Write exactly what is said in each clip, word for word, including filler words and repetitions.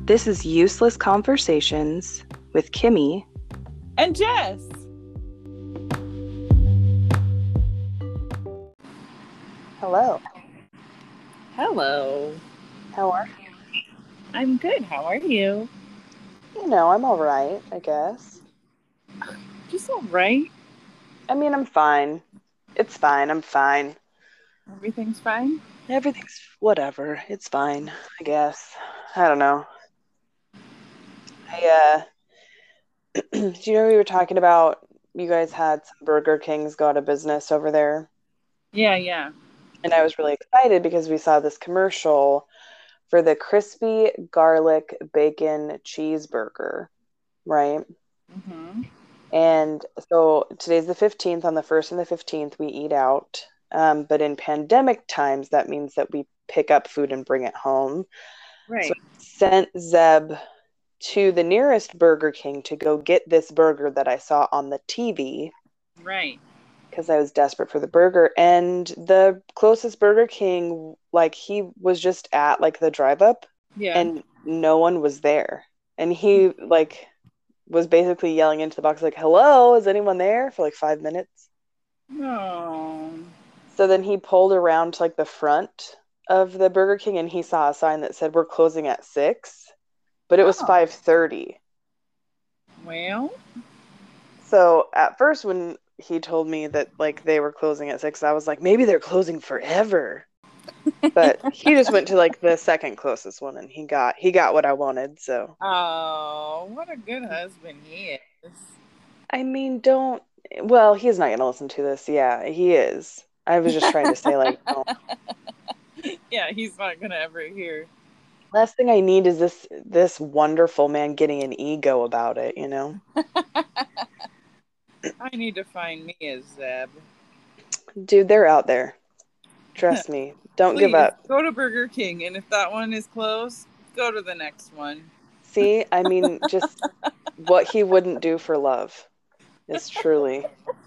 This is Useless Conversations with Kimmy and Jess. Hello. Hello. How are you? I'm good. How are you? You know, I'm all right, I guess. Just all right. I mean, I'm fine. It's fine. I'm fine. Everything's fine? Everything's whatever. It's fine, I guess. I don't know. I, uh, do you know we were talking about you guys had some Burger Kings go out of business over there? Yeah, yeah. And I was really excited because we saw this commercial for the crispy garlic bacon cheeseburger, right? Mm-hmm. And so today's the fifteenth. On the first and the fifteenth, we eat out. Um, but in pandemic times, that means that we pick up food and bring it home. So Right. I sent Zeb to the nearest Burger King to go get this burger that I saw on the T V. Right. Because I was desperate for the burger. And the closest Burger King, like he was just at like the drive up Yeah. and no one was there. And he like was basically yelling into the box like, hello, is anyone there? For like five minutes. No. So then he pulled around to like the front of the Burger King and he saw a sign that said we're closing at six, but it was Oh. five thirty. Well. So at first when he told me that like they were closing at six, I was like, maybe they're closing forever. But he just went to like the second closest one and he got he got what I wanted, so. Oh, what a good husband he is. I mean, don't well, he's not gonna listen to this. Yeah, he is. I was just trying to say like, don't. Yeah, he's not gonna ever hear. Last thing I need is this this wonderful man getting an ego about it, you know? I need to find me a Zeb. Dude, they're out there. Trust me. Don't Please, give up. go to Burger King, and if that one is closed, go to the next one. See, I mean, just what he wouldn't do for love is truly.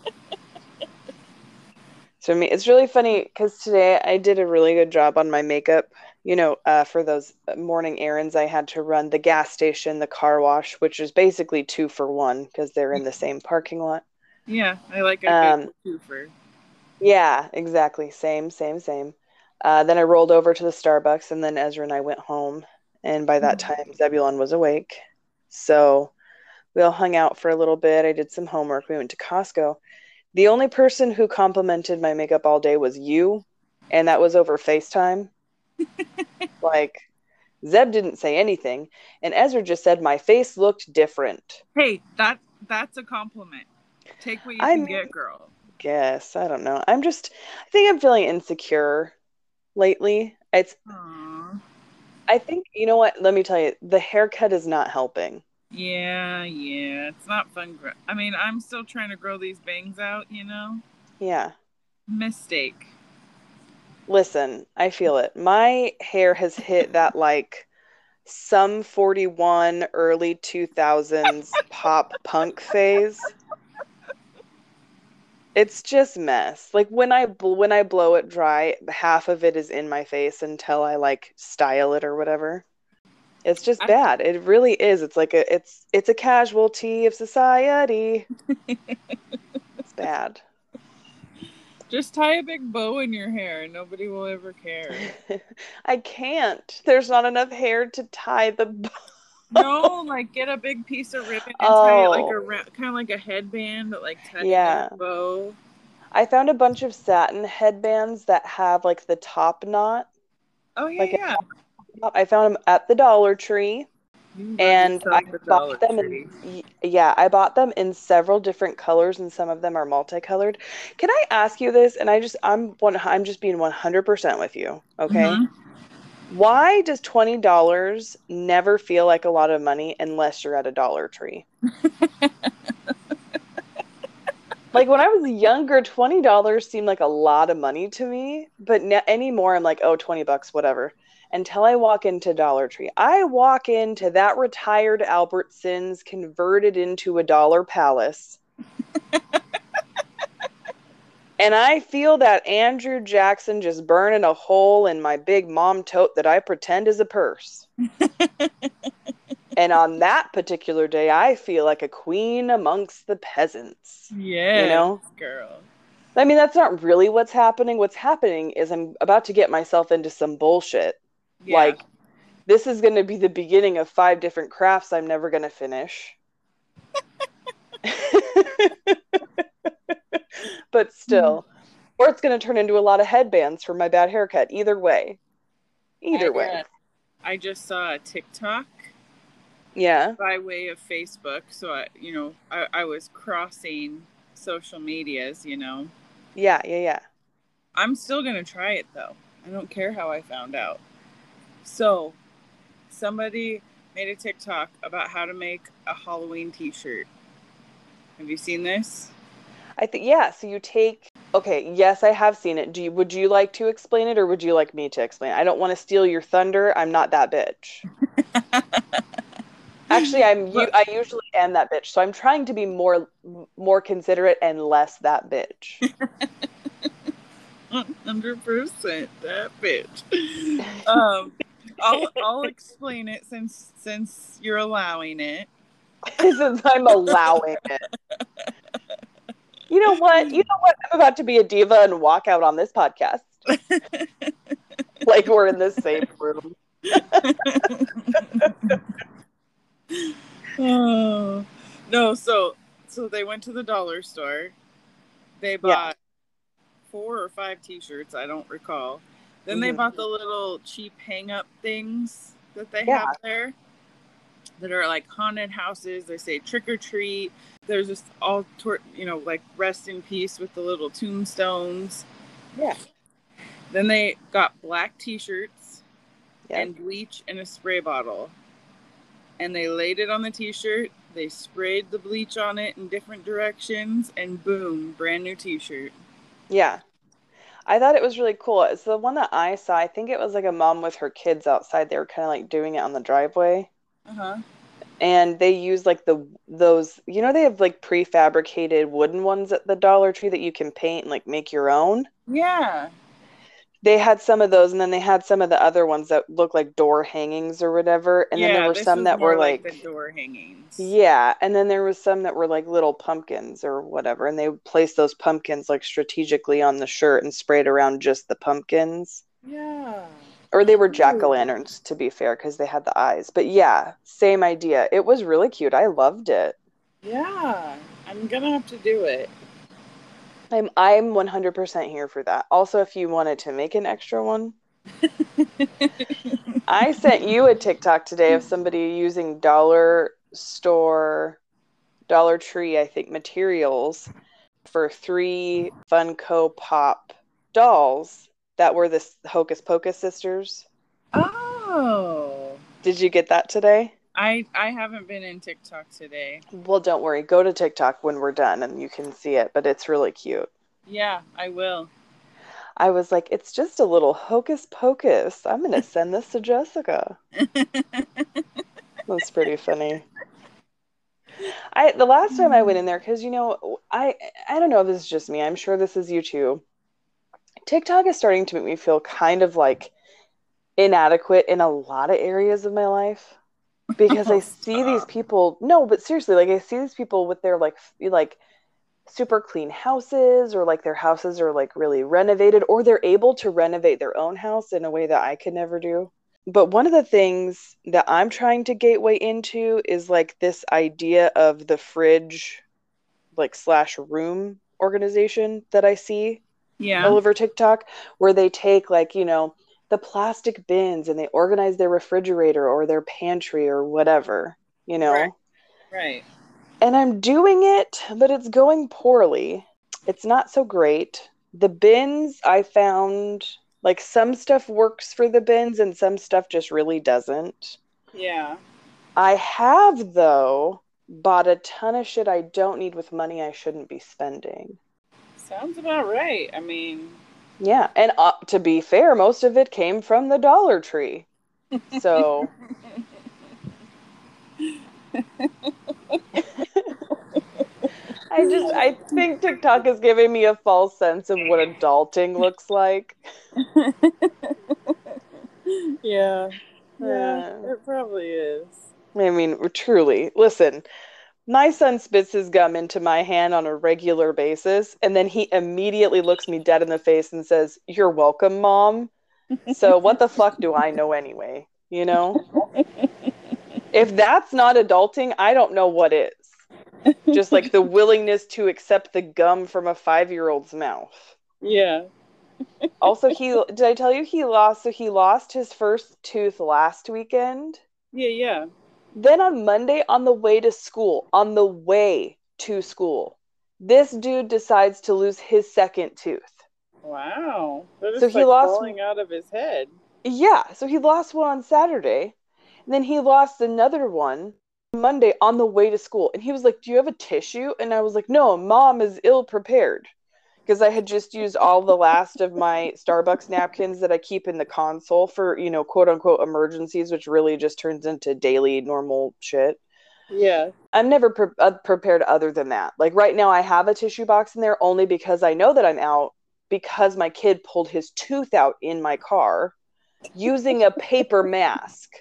So I mean, it's really funny because today I did a really good job on my makeup. You know, uh, for those morning errands, I had to run the gas station, the car wash, which is basically two for one because they're in the same parking lot. Yeah, I like a Um, good twofer. yeah, exactly. Same, same, same. Uh, then I rolled over to the Starbucks, and then Ezra and I went home. And by that time, Zebulon was awake. So we all hung out for a little bit. I did some homework. We went to Costco. The only person who complimented my makeup all day was you, and that was over FaceTime. Like, Zeb didn't say anything, and Ezra just said my face looked different. Hey, that that's a compliment. Take what you I can mean, get, girl. guess I don't know. I'm just, I think I'm feeling insecure lately. It's, Aww. I think, you know what? Let me tell you, the haircut is not helping. Yeah, yeah. It's not fun. Gr- I mean, I'm still trying to grow these bangs out, you know? Yeah. Mistake. Listen, I feel it. My hair has hit that like some forty-one early two thousands pop punk phase. It's just mess. Like when I bl- when I blow it dry, half of it is in my face until I like style it or whatever. It's just I, bad. It really is. It's like a it's it's a casualty of society. It's bad. just tie a big bow in your hair and nobody will ever care. I can't. There's not enough hair to tie the bow. No, like get a big piece of ribbon and tie it like Oh, a ra- kind of like a headband, but like tie it in yeah. a bow. I found a bunch of satin headbands that have like the top knot, Oh yeah, like a yeah. top. I found them at the Dollar Tree. You love And I yourself a Dollar bought them in, Tree. y- yeah, I bought them in several different colors and some of them are multicolored. Can I ask you this? And I just, I'm one, I'm just being one hundred percent with you, okay? Mm-hmm. Why does twenty dollars never feel like a lot of money unless you're at a Dollar Tree? Like when I was younger, twenty dollars seemed like a lot of money to me, but n anymore I'm like, oh, twenty bucks, whatever. Until I walk into Dollar Tree. I walk into that retired Albertsons converted into a dollar palace. And I feel that Andrew Jackson just burning a hole in my big mom tote that I pretend is a purse. And on that particular day, I feel like a queen amongst the peasants. You Yes, know? girl. I mean, that's not really what's happening. What's happening is I'm about to get myself into some bullshit. Yeah. Like, this is going to be the beginning of five different crafts I'm never going to finish. But still. Or it's going to turn into a lot of headbands for my bad haircut. Either way. Either I, way. uh, I just saw a TikTok Yeah. by way of Facebook. So, I, you know, I, I was crossing social medias, you know. Yeah, yeah, yeah. I'm still going to try it, though. I don't care how I found out. So, somebody made a TikTok about how to make a Halloween t-shirt. Have you seen this? I think, yeah, so you take, okay, yes, I have seen it. Do you, would you like to explain it or would you like me to explain it? I don't want to steal your thunder. I'm not that bitch. Actually, I'm you But, I usually am that bitch. So I'm trying to be more more considerate and less that bitch. one hundred percent that bitch. Um, I'll I'll explain it since since you're allowing it. Since I'm allowing it. You know what? You know what? I'm about to be a diva and walk out on this podcast. Like we're in the same room. Oh no, so so they went to the dollar store. They bought yeah. four or five t-shirts, I don't recall. Then mm-hmm. they bought the little cheap hang-up things that they yeah. have there that are like haunted houses. They say trick or treat. There's just all, tor- you know, like rest in peace with the little tombstones. Yeah. Then they got black t-shirts yep. and bleach in a spray bottle. And they laid it on the t-shirt. They sprayed the bleach on it in different directions. And boom, brand new t-shirt. Yeah. I thought it was really cool. It's the one that I saw. I think it was like a mom with her kids outside. They were kind of like doing it on the driveway. Uh-huh. And they use like the those, you know, they have like prefabricated wooden ones at the Dollar Tree that you can paint and like make your own. Yeah. They had some of those, and then they had some of the other ones that look like door hangings or whatever. And yeah, then there were this some was that more were like, like the door hangings. Yeah, and then there was some that were like little pumpkins or whatever, and they placed those pumpkins like strategically on the shirt and sprayed around just the pumpkins. Yeah. Or they were jack-o'-lanterns, to be fair, because they had the eyes. But yeah, same idea. It was really cute. I loved it. Yeah, I'm gonna have to do it. I'm I'm one hundred percent here for that. Also, if you wanted to make an extra one. I sent you a TikTok today of somebody using dollar store, Dollar Tree, I think, materials for three Funko Pop dolls that were the Hocus Pocus sisters. Oh. Did you get that today? I, I haven't been in TikTok today. Well, don't worry. Go to TikTok when we're done and you can see it, but it's really cute. Yeah, I will. I was like, it's just a little Hocus Pocus. I'm going to send this to Jessica. That's pretty funny. I the last time I went in there, because, you know, I, I don't know if this is just me. I'm sure this is you too. TikTok is starting to make me feel kind of like inadequate in a lot of areas of my life. Because I see these people, no, but seriously, like I see these people with their like, like super clean houses, or like their houses are like really renovated, or they're able to renovate their own house in a way that I could never do. But one of the things that I'm trying to gateway into is like this idea of the fridge, like slash room organization that I see yeah. all over TikTok, where they take like, you know, the plastic bins and they organize their refrigerator or their pantry or whatever, you know? Right. Right. And I'm doing it, but it's going poorly. It's not so great. The bins, I found, like some stuff works for the bins and some stuff just really doesn't. Yeah. I have, though, bought a ton of shit I don't need with money I shouldn't be spending. Sounds about right. I mean... Yeah, and uh, to be fair, most of it came from the Dollar Tree. So... I just, I think TikTok is giving me a false sense of what adulting looks like. Yeah. Yeah, uh, it probably is. I mean, truly. Listen, my son spits his gum into my hand on a regular basis, and then he immediately looks me dead in the face and says, "You're welcome, Mom." So what the fuck do I know anyway? You know? If that's not adulting, I don't know what is. Just like the willingness to accept the gum from a five-year-old's mouth. Yeah. Also, he did I tell you he lost so he lost his first tooth last weekend? Yeah, yeah. Then on Monday on the way to school, on the way to school, this dude decides to lose his second tooth. Wow. They're So just he like lost falling out of his head. Yeah, so he lost one on Saturday, and then he lost another one Monday on the way to school. And he was like, "Do you have a tissue?" And I was like, "No, Mom is ill prepared." Because I had just used all the last of my Starbucks napkins that I keep in the console for, you know, quote unquote emergencies, which really just turns into daily normal shit. Yeah. I'm never pre- uh, prepared other than that. Like right now, I have a tissue box in there only because I know that I'm out because my kid pulled his tooth out in my car using a paper mask.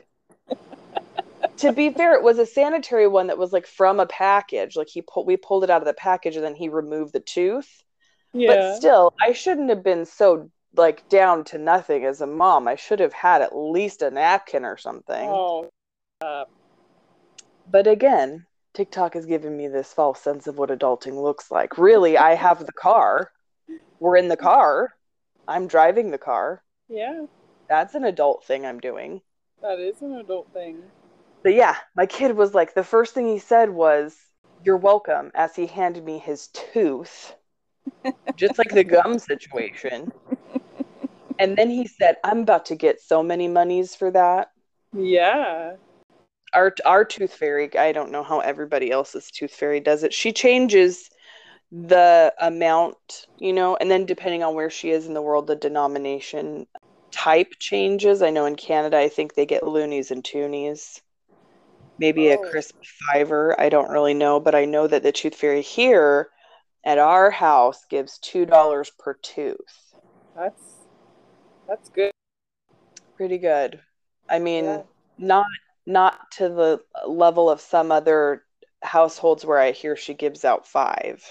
To be fair, it was a sanitary one that was like from a package. Like he pulled, we pulled it out of the package and then he removed the tooth. But Yeah. still, I shouldn't have been so like down to nothing as a mom. I should have had at least a napkin or something. Oh. Uh, But again, TikTok has given me this false sense of what adulting looks like. Really, I have the car. We're in the car. I'm driving the car. yeah. That's an adult thing I'm doing. That is an adult thing. But yeah, my kid was like, the first thing he said was, "You're welcome," as he handed me his tooth, just like the gum situation. And then he said, "I'm about to get so many monies for that." Yeah. Our our tooth fairy, I don't know how everybody else's tooth fairy does it. She changes the amount, you know, and then depending on where she is in the world, the denomination type changes. I know in Canada, I think they get loonies and toonies. Maybe a Oh. crisp fiver. I don't really know, but I know that the tooth fairy here at our house gives two dollars per tooth. That's that's good. Pretty good. I Yeah. mean, not not to the level of some other households where I hear she gives out five.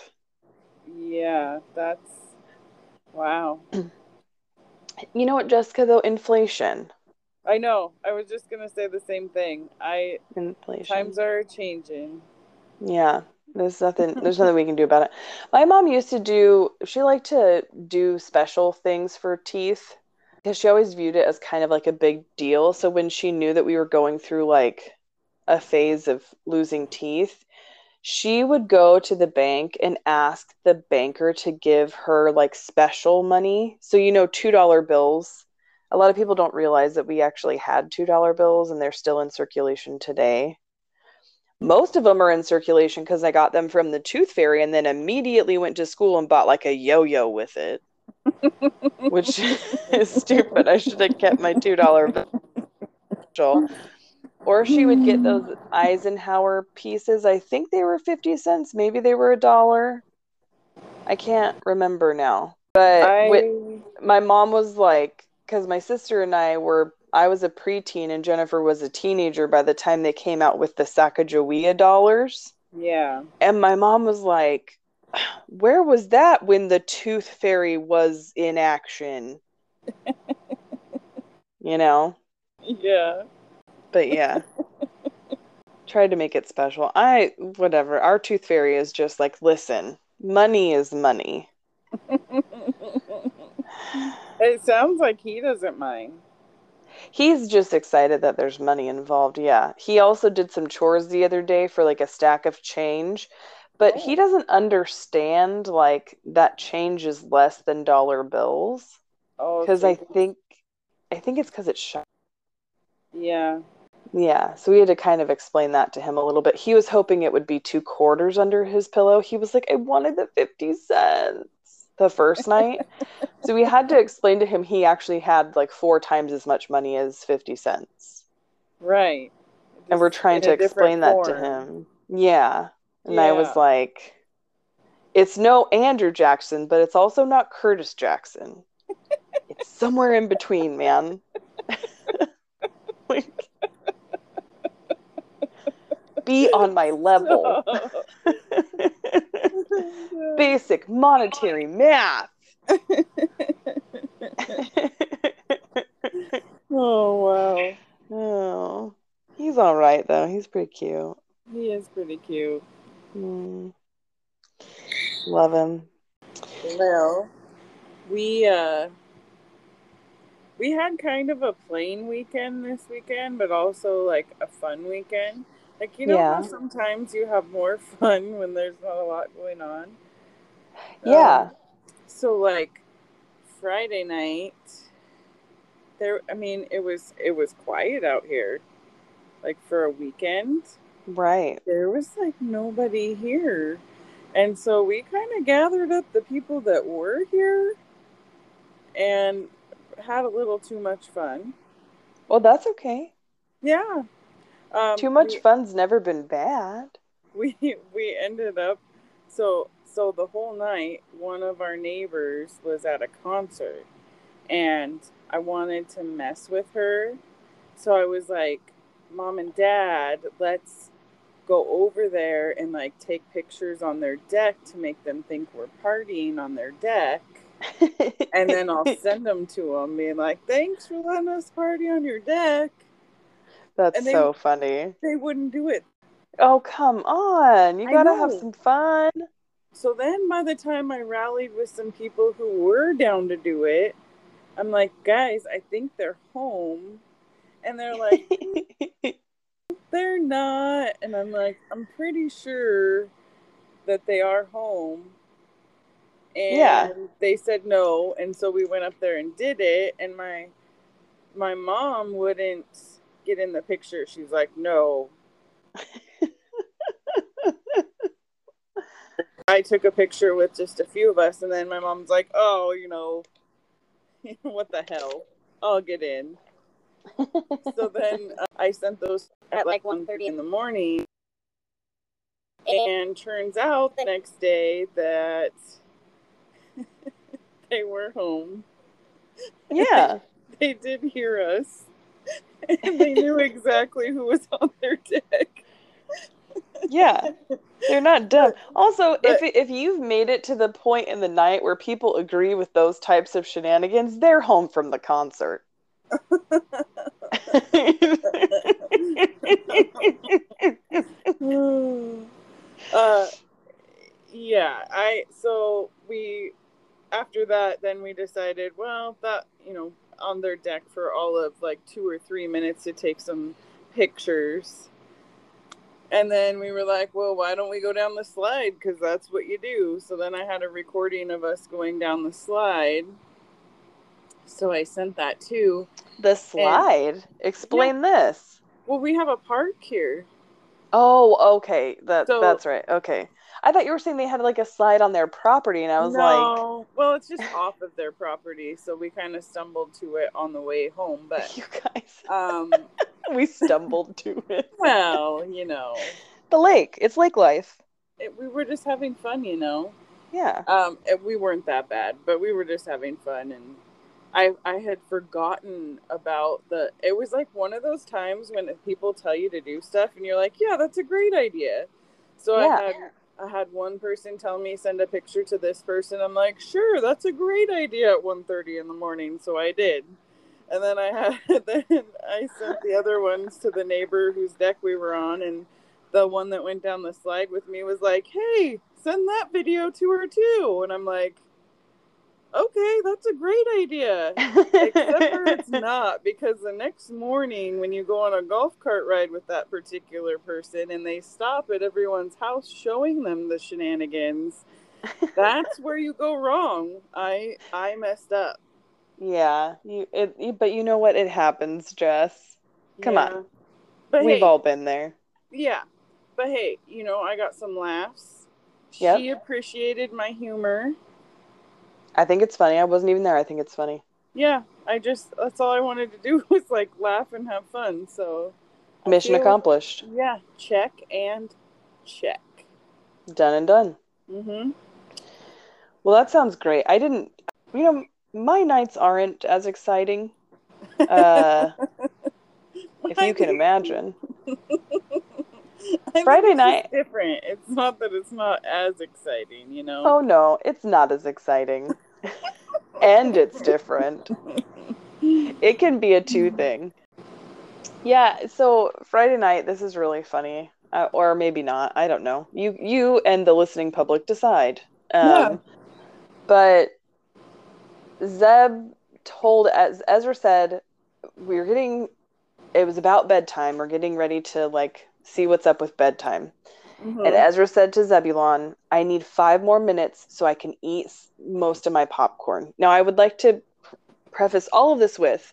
Yeah. That's wow. You know what, Jessica, though? Inflation. I know. I was just gonna say the same thing. I Inflation. times are changing. Yeah. There's nothing there's nothing we can do about it. My mom used to do she liked to do special things for teeth because she always viewed it as kind of like a big deal. So when she knew that we were going through like a phase of losing teeth, she would go to the bank and ask the banker to give her like special money. So, you know, two dollar bills. A lot of people don't realize that we actually had two dollar bills and they're still in circulation today. Most of them are in circulation because I got them from the tooth fairy and then immediately went to school and bought like a yo-yo with it, which is stupid. I should have kept my two dollar bill. Or she would get those Eisenhower pieces. I think they were fifty cents. Maybe they were a dollar. I can't remember now. But with I my mom was like, because my sister and I were, I was a preteen and Jennifer was a teenager by the time they came out with the Sacagawea dollars. yeah. And my mom was like, "Where was that when the tooth fairy was in action?" You know? Yeah. But yeah. Tried to make it special. I, whatever. Our tooth fairy is just like, listen, money is money. It sounds like he doesn't mind. He's just excited that there's money involved. Yeah. He also did some chores the other day for like a stack of change, but he Oh. doesn't understand like that change is less than dollar bills. Oh, Because so I he's think, I think it's because it's shy. yeah. Yeah, so we had to kind of explain that to him a little bit. He was hoping it would be two quarters under his pillow. He was like, "I wanted the fifty cents the first night." So we had to explain to him he actually had like four times as much money as fifty cents. Right. And we're Just trying in to a different explain that to form. him. Yeah. And I was Yeah. like, "It's no Andrew Jackson, but it's also not Curtis Jackson. It's somewhere in between, man." Like, Be on my level. Basic monetary math. Oh, wow. Oh, he's all right, though. He's pretty cute. He is pretty cute. Mm. Love him. Well, we, uh, we had kind of a plain weekend this weekend, but also, like, a fun weekend. Like, you know Yeah. how sometimes you have more fun when there's not a lot going on? Yeah. Um, so, like, Friday night, there, I mean, it was, it was quiet out here. Like, for a weekend. Right. There was, like, nobody here. And so we kind of gathered up the people that were here and had a little too much fun. Well, that's okay. Yeah. Um, Too much we, fun's never been bad. we we ended up so so the whole night one of our neighbors was at a concert and I wanted to mess with her. So I was like, Mom and Dad, let's go over there and like take pictures on their deck to make them think we're partying on their deck. And then I'll send them to them being like, thanks for letting us party on your deck. That's and they, so funny. They wouldn't do it. Oh, come on. You gotta have some fun. So then by the time I rallied with some people who were down to do it, I'm like, guys, I think they're home. And they're like, they're not. And I'm like, I'm pretty sure that they are home. And yeah. they said no. And so we went up there and did it. And my my mom wouldn't get in the picture. She's like, no. I took a picture with just a few of us. And then my mom's like, oh, you know, what the hell? I'll get in. So then uh, I sent those at like one thirty in the morning. And turns out the next day that they were home. Yeah. They, they did hear us. And they knew exactly who was on their deck. Yeah. They're not dumb. Also, But, if if you've made it to the point in the night where people agree with those types of shenanigans, they're home from the concert. uh, yeah, I so we after that then we decided, well, that, you know, on their deck for all of like two or three minutes to take some pictures. And then we were like, well, why don't we go down the slide? Because that's what you do. So then I had a recording of us going down the slide. So I sent that too. The slide? And, Explain yeah. this. Well, we have a park here. Oh, okay. That so, That's right. Okay. I thought you were saying they had like a slide on their property, and I was no, like... No, well, it's just off of their property, so we kind of stumbled to it on the way home, but... You guys... Um, we stumbled to it. Well, you know. The lake. It's lake life. It, we were just having fun, you know? Yeah. Um, it, we weren't that bad, but we were just having fun, and I I had forgotten about the... It was like one of those times when people tell you to do stuff, and you're like, yeah, that's a great idea. So yeah. I had... I had one person tell me, send a picture to this person. I'm like, sure, that's a great idea at one thirty in the morning. So I did. And then I had, then I sent the other ones to the neighbor whose deck we were on. And the one that went down the slide with me was like, hey, send that video to her too. And I'm like, okay, that's a great idea. Except for it's not, because the next morning when you go on a golf cart ride with that particular person and they stop at everyone's house showing them the shenanigans, that's where you go wrong. I I messed up. Yeah, you it, you, but you know what? It happens, Jess. Come yeah. on. But We've hey, all been there. Yeah. But hey, you know, I got some laughs. Yep. She appreciated my humor. I think it's funny. I wasn't even there. I think it's funny. Yeah, I just, that's all I wanted to do was like laugh and have fun. So I mission accomplished. Like, yeah, check and check. Done and done. Mm-hmm. Well, that sounds great. I didn't, you know, my nights aren't as exciting. Uh, if you can imagine. I think Friday it's night. just different. It's not that it's not as exciting, you know? Oh no, it's not as exciting. And it's different. It can be a two thing. Yeah, so Friday night, this is really funny. Uh, or maybe not. I don't know. You you and the listening public decide. Yeah. Um, but Zeb told, as Ezra said, we were getting, it was about bedtime. We're getting ready to like see what's up with bedtime. Mm-hmm. And Ezra said to Zebulon, I need five more minutes so I can eat most of my popcorn. Now, I would like to preface all of this with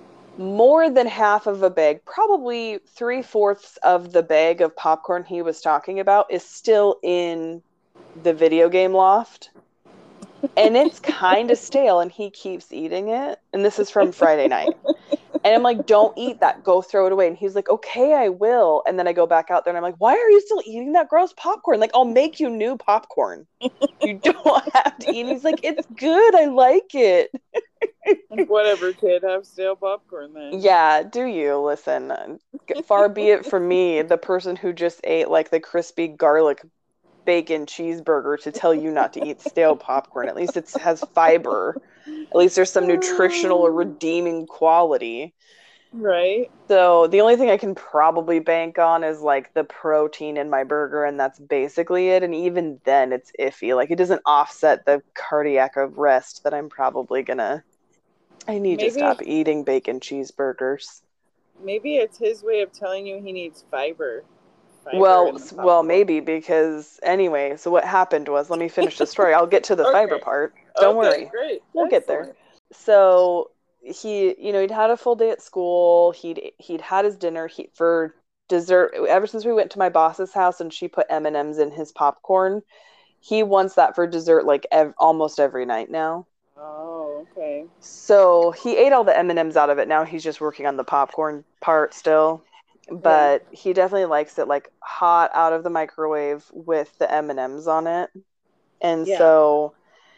more than half of a bag, probably three fourths of the bag of popcorn he was talking about is still in the video game loft. And it's kind of stale, and he keeps eating it. And this is from Friday night. And I'm like, don't eat that. Go throw it away. And he's like, okay, I will. And then I go back out there and I'm like, why are you still eating that gross popcorn? Like, I'll make you new popcorn. You don't have to eat. And he's like, it's good. I like it. Whatever, kid. Have stale popcorn then. Yeah, do you? Listen, far be it from me, the person who just ate like the crispy garlic bacon cheeseburger, to tell you not to eat stale popcorn. At least it has fiber. At least there's some nutritional or redeeming quality. Right. So the only thing I can probably bank on is like the protein in my burger, and that's basically it. And even then, it's iffy. Like it doesn't offset the cardiac arrest that I'm probably gonna. I need Maybe to stop eating bacon cheeseburgers. Maybe it's his way of telling you he needs fiber. fiber Well, well, maybe because anyway. So what happened was, let me finish the story. I'll get to the okay. fiber part. Don't okay, worry. Great. We'll Excellent. get there. So he, you know, he'd had a full day at school. He'd he'd had his dinner. He for dessert. Ever since we went to my boss's house and she put M and M's in his popcorn, he wants that for dessert like ev- almost every night now. Oh, okay. So he ate all the M and M's out of it. Now he's just working on the popcorn part still. But yeah. He definitely likes it like hot out of the microwave with the M and M's on it. And yeah. So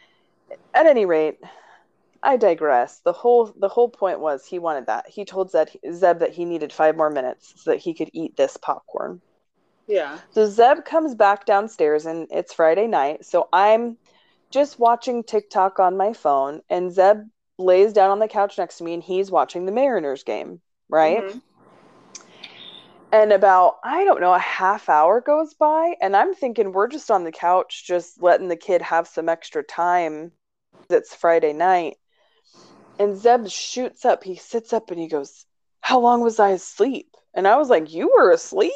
at any rate, I digress. The whole the whole point was he wanted that. He told Zeb, Zeb that he needed five more minutes so that he could eat this popcorn. Yeah. So Zeb comes back downstairs and it's Friday night. So I'm just watching TikTok on my phone, and Zeb lays down on the couch next to me and he's watching the Mariners game, right? Mm-hmm. And about, I don't know, a half hour goes by, and I'm thinking we're just on the couch just letting the kid have some extra time. It's Friday night. And Zeb shoots up. He sits up and he goes, how long was I asleep? And I was like, you were asleep?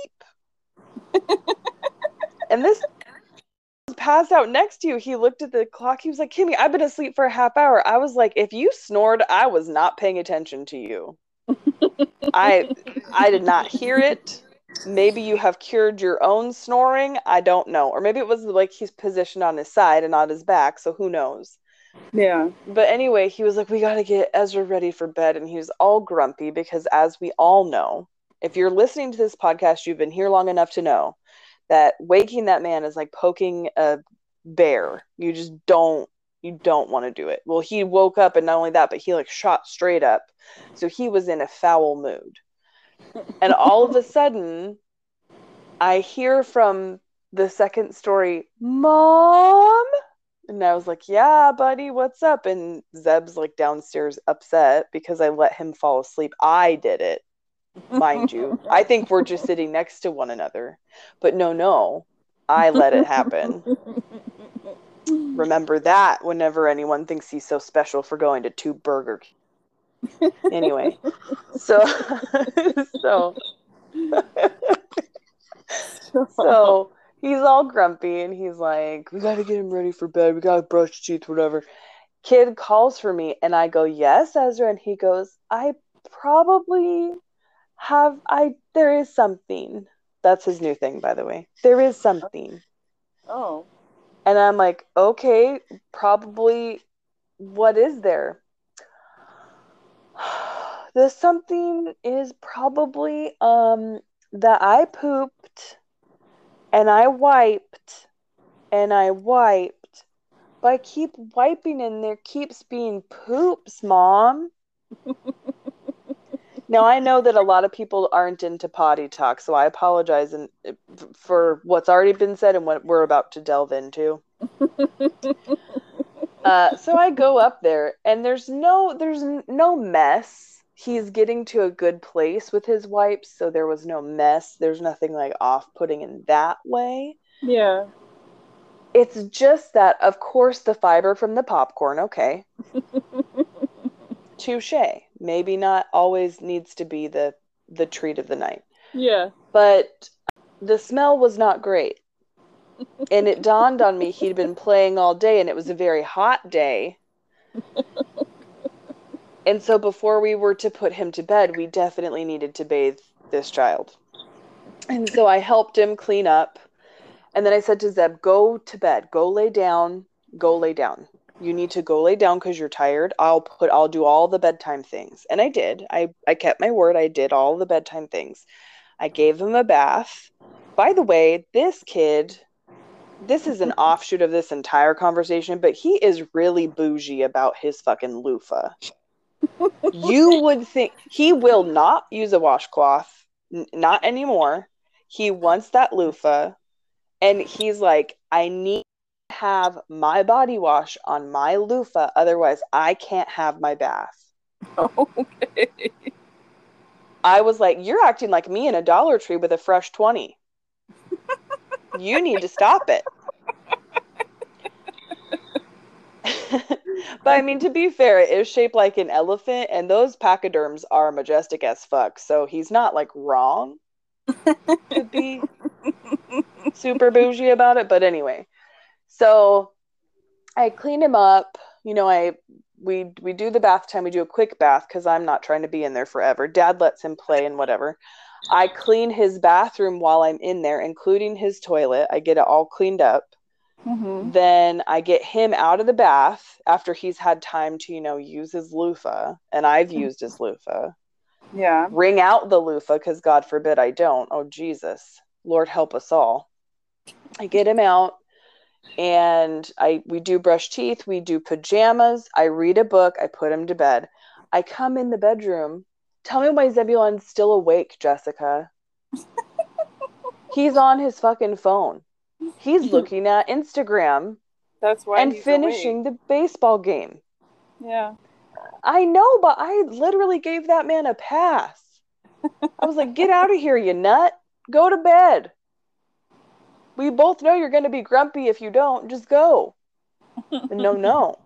And this was passed out next to you. He looked at the clock. He was like, Kimmy, I've been asleep for a half hour. I was like, if you snored, I was not paying attention to you. I I did not hear it. Maybe you have cured your own snoring. I don't know. Or maybe it was like he's positioned on his side and not his back. So who knows? Yeah. But anyway, he was like, we got to get Ezra ready for bed. And he was all grumpy because, as we all know, if you're listening to this podcast, you've been here long enough to know that waking that man is like poking a bear. You just don't, you don't want to do it. Well, he woke up, and not only that, but he like shot straight up. So he was in a foul mood. And all of a sudden, I hear from the second story, Mom? And I was like, yeah, buddy, what's up? And Zeb's like downstairs upset because I let him fall asleep. I did it, mind you. I think we're just sitting next to one another. But no, no, I let it happen. Remember that whenever anyone thinks he's so special for going to two Burger King. Anyway, so, so, so he's all grumpy and he's like, we got to get him ready for bed. We got to brush teeth, whatever. Kid calls for me and I go, yes, Ezra. And he goes, I probably have, I, there is something. That's his new thing, by the way. There is something. Oh. And I'm like, okay, probably, what is there? The something is probably um that I pooped and I wiped and I wiped, but I keep wiping and there keeps being poops, Mom. Now, I know that a lot of people aren't into potty talk, so I apologize and for what's already been said and what we're about to delve into. uh, so I go up there, and there's no there's no mess. He's getting to a good place with his wipes, so there was no mess. There's nothing like off-putting in that way. Yeah. It's just that, of course, the fiber from the popcorn, okay. Touche. Maybe not always needs to be the the treat of the night. Yeah. But the smell was not great. And it dawned on me he'd been playing all day, and it was a very hot day. And so before we were to put him to bed, we definitely needed to bathe this child. And so I helped him clean up. And then I said to Zeb, go to bed. Go lay down. Go lay down. You need to go lay down because you're tired. I'll put, I'll do all the bedtime things. And I did. I, I kept my word. I did all the bedtime things. I gave him a bath. By the way, this kid, this is an offshoot of this entire conversation, but he is really bougie about his fucking loofah. You would think he will not use a washcloth. N- not anymore. He wants that loofah. And he's like, I need to have my body wash on my loofah. Otherwise, I can't have my bath. Okay. I was like, you're acting like me in a Dollar Tree with a fresh twenty. You need to stop it. But I mean, to be fair, it is shaped like an elephant, and those pachyderms are majestic as fuck. So he's not like wrong to be super bougie about it. But anyway, so I clean him up. You know, I we we do the bath time. We do a quick bath because I'm not trying to be in there forever. Dad lets him play and whatever. I clean his bathroom while I'm in there, including his toilet. I get it all cleaned up. Mm-hmm. Then I get him out of the bath after he's had time to, you know, use his loofah. And I've used his loofah. Yeah. Wring out the loofah because God forbid I don't. Oh, Jesus. Lord help us all. I get him out and I we do brush teeth. We do pajamas. I read a book. I put him to bed. I come in the bedroom. Tell me why Zebulon's still awake, Jessica. He's on his fucking phone. He's looking at Instagram. That's why and he's finishing awake. the baseball game. Yeah. I know, but I literally gave that man a pass. I was like, get out of here, you nut. Go to bed. We both know you're going to be grumpy if you don't. Just go. No, no.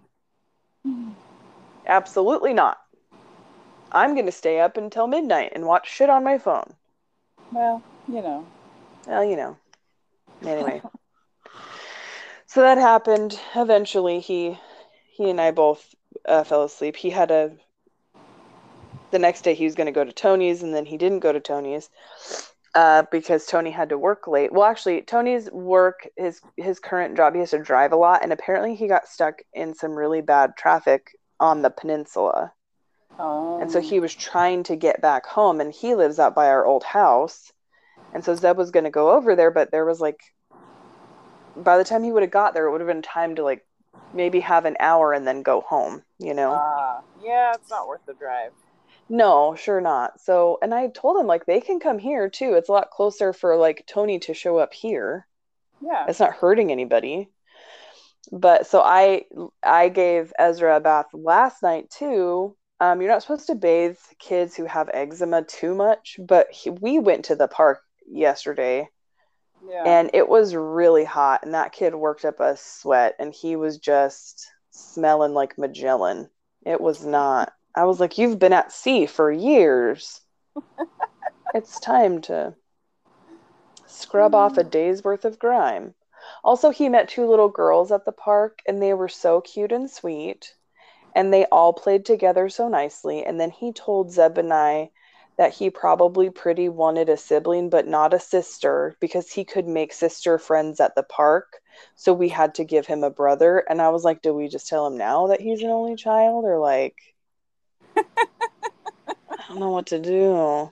Absolutely not. I'm going to stay up until midnight and watch shit on my phone. Well, you know. Well, you know. Anyway. So that happened. Eventually, he he and I both uh, fell asleep. He had a... The next day, he was going to go to Tony's, and then he didn't go to Tony's uh, because Tony had to work late. Well, actually, Tony's work, his his current job, he has to drive a lot, and apparently he got stuck in some really bad traffic on the peninsula. Oh. And so he was trying to get back home, and he lives out by our old house. And so Zeb was going to go over there, but there was like... By the time he would have got there, it would have been time to like maybe have an hour and then go home, you know? Uh, yeah, it's not worth the drive. No, sure not. So, and I told him like they can come here too. It's a lot closer for like Tony to show up here. Yeah. It's not hurting anybody. But so I I gave Ezra a bath last night too. Um, you're not supposed to bathe kids who have eczema too much, but he, we went to the park yesterday. Yeah. And it was really hot, and that kid worked up a sweat, and he was just smelling like Magellan. It was not. I was like, you've been at sea for years. It's time to scrub off a day's worth of grime. Also, he met two little girls at the park, and they were so cute and sweet, and they all played together so nicely. And then he told Zeb and I that he probably pretty wanted a sibling, but not a sister, because he could make sister friends at the park. So we had to give him a brother. And I was like, do we just tell him now that he's an only child? Or like, I don't know what to do.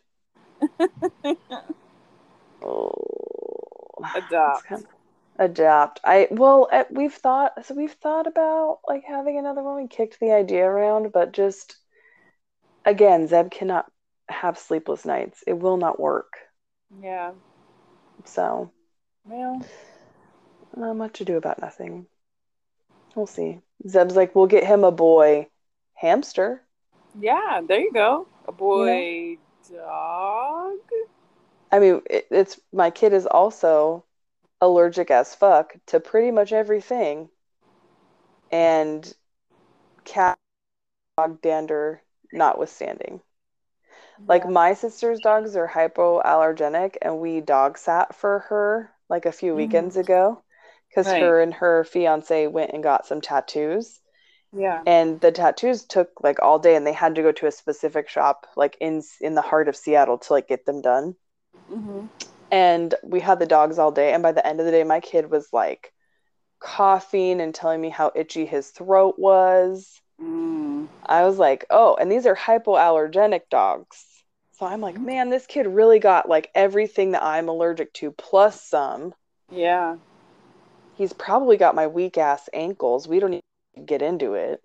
Oh, adopt. Kind of, adopt. I, well, we've thought, so we've thought about like having another one. We kicked the idea around, but just, again, Zeb cannot have sleepless nights. It will not work. Yeah. So, well, not much to do about nothing. We'll see. Zeb's like, we'll get him a boy hamster. Yeah, there you go. A boy you know? Dog. I mean, it, it's my kid is also allergic as fuck to pretty much everything, and cat, dog, dander notwithstanding. Like Yeah. my sister's dogs are hypoallergenic, and we dog sat for her like a few Mhm. weekends ago because Right. her and her fiance went and got some tattoos. Yeah. And the tattoos took like all day, and they had to go to a specific shop like in in the heart of Seattle to like get them done. Mm-hmm. And we had the dogs all day, and by the end of the day my kid was like coughing and telling me how itchy his throat was. Mm. I was like, oh, and these are hypoallergenic dogs. So I'm like, man, this kid really got like everything that I'm allergic to plus some. Yeah. He's probably got my weak ass ankles. We don't even get into it.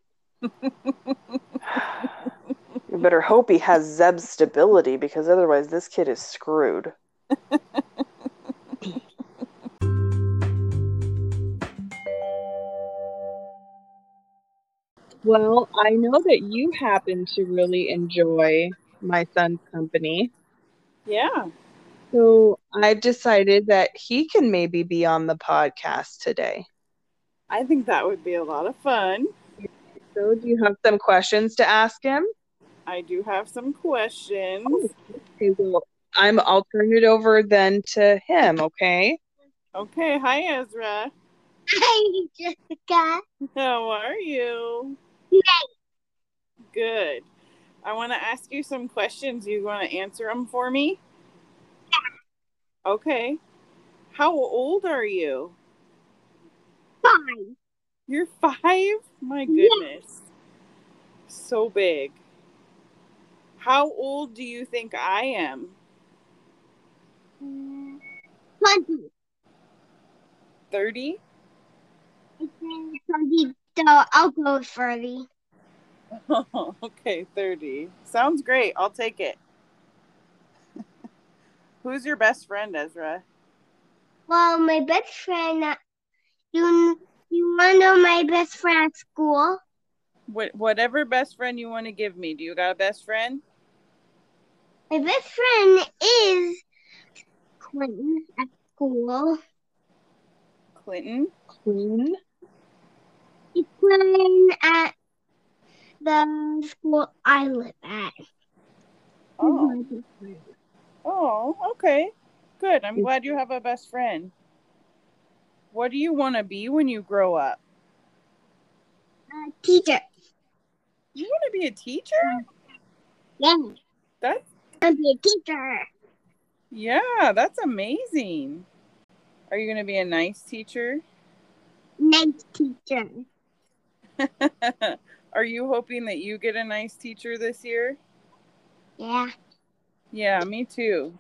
You better hope he has Zeb's stability, because otherwise this kid is screwed. Well, I know that you happen to really enjoy my son's company. Yeah. So I've decided that he can maybe be on the podcast today. I think that would be a lot of fun. So do you have some questions to ask him? I do have some questions. Oh, okay, well, I'm, I'll turn it over then to him, okay? Okay. Hi, Ezra. Hi, Jessica. How are you? Nice. Good. I want to ask you some questions. You want to answer them for me? Yeah. Okay. How old are you? Five. You're five? My goodness. Yeah. So big. How old do you think I am? Uh, twenty. thirty? I say twenty, so I'll go with thirty. Oh, okay, thirty. Sounds great. I'll take it. Who's your best friend, Ezra? Well, my best friend, uh, you, you want to know my best friend at school? What, whatever best friend you want to give me. Do you got a best friend? My best friend is Clinton at school. Clinton? Clinton? He's playing at the school I live at. Oh. Oh, okay. Good. I'm glad you have a best friend. What do you want to be when you grow up? A teacher. You want to be a teacher? Yeah. That's... I want to be a teacher. Yeah, that's amazing. Are you going to be a nice teacher? Nice teacher. Are you hoping that you get a nice teacher this year? Yeah. Yeah, me too.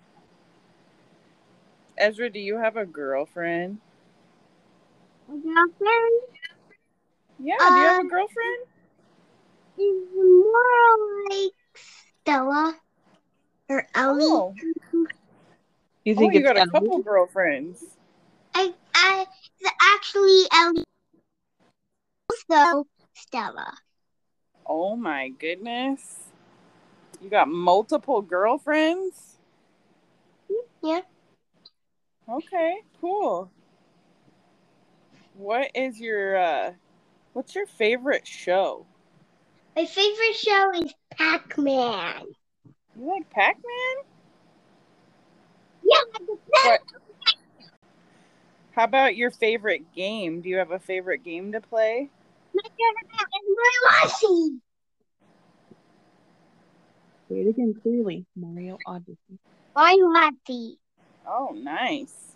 Ezra, do you have a girlfriend? A girlfriend? Yeah, uh, do you have a girlfriend? Is more like Stella or Ellie. Oh, you think oh, you it's got a Ellie? couple girlfriends. I, I, it's actually Ellie. Also Stella. Oh my goodness. You got multiple girlfriends? Yeah. Okay, cool. What is your, uh, what's your favorite show? My favorite show is Pac-Man. You like Pac-Man? Yeah. What? How about your favorite game? Do you have a favorite game to play? My favorite is Mario Odyssey. Say it again clearly. Mario Odyssey. Mario Odyssey. Oh, nice.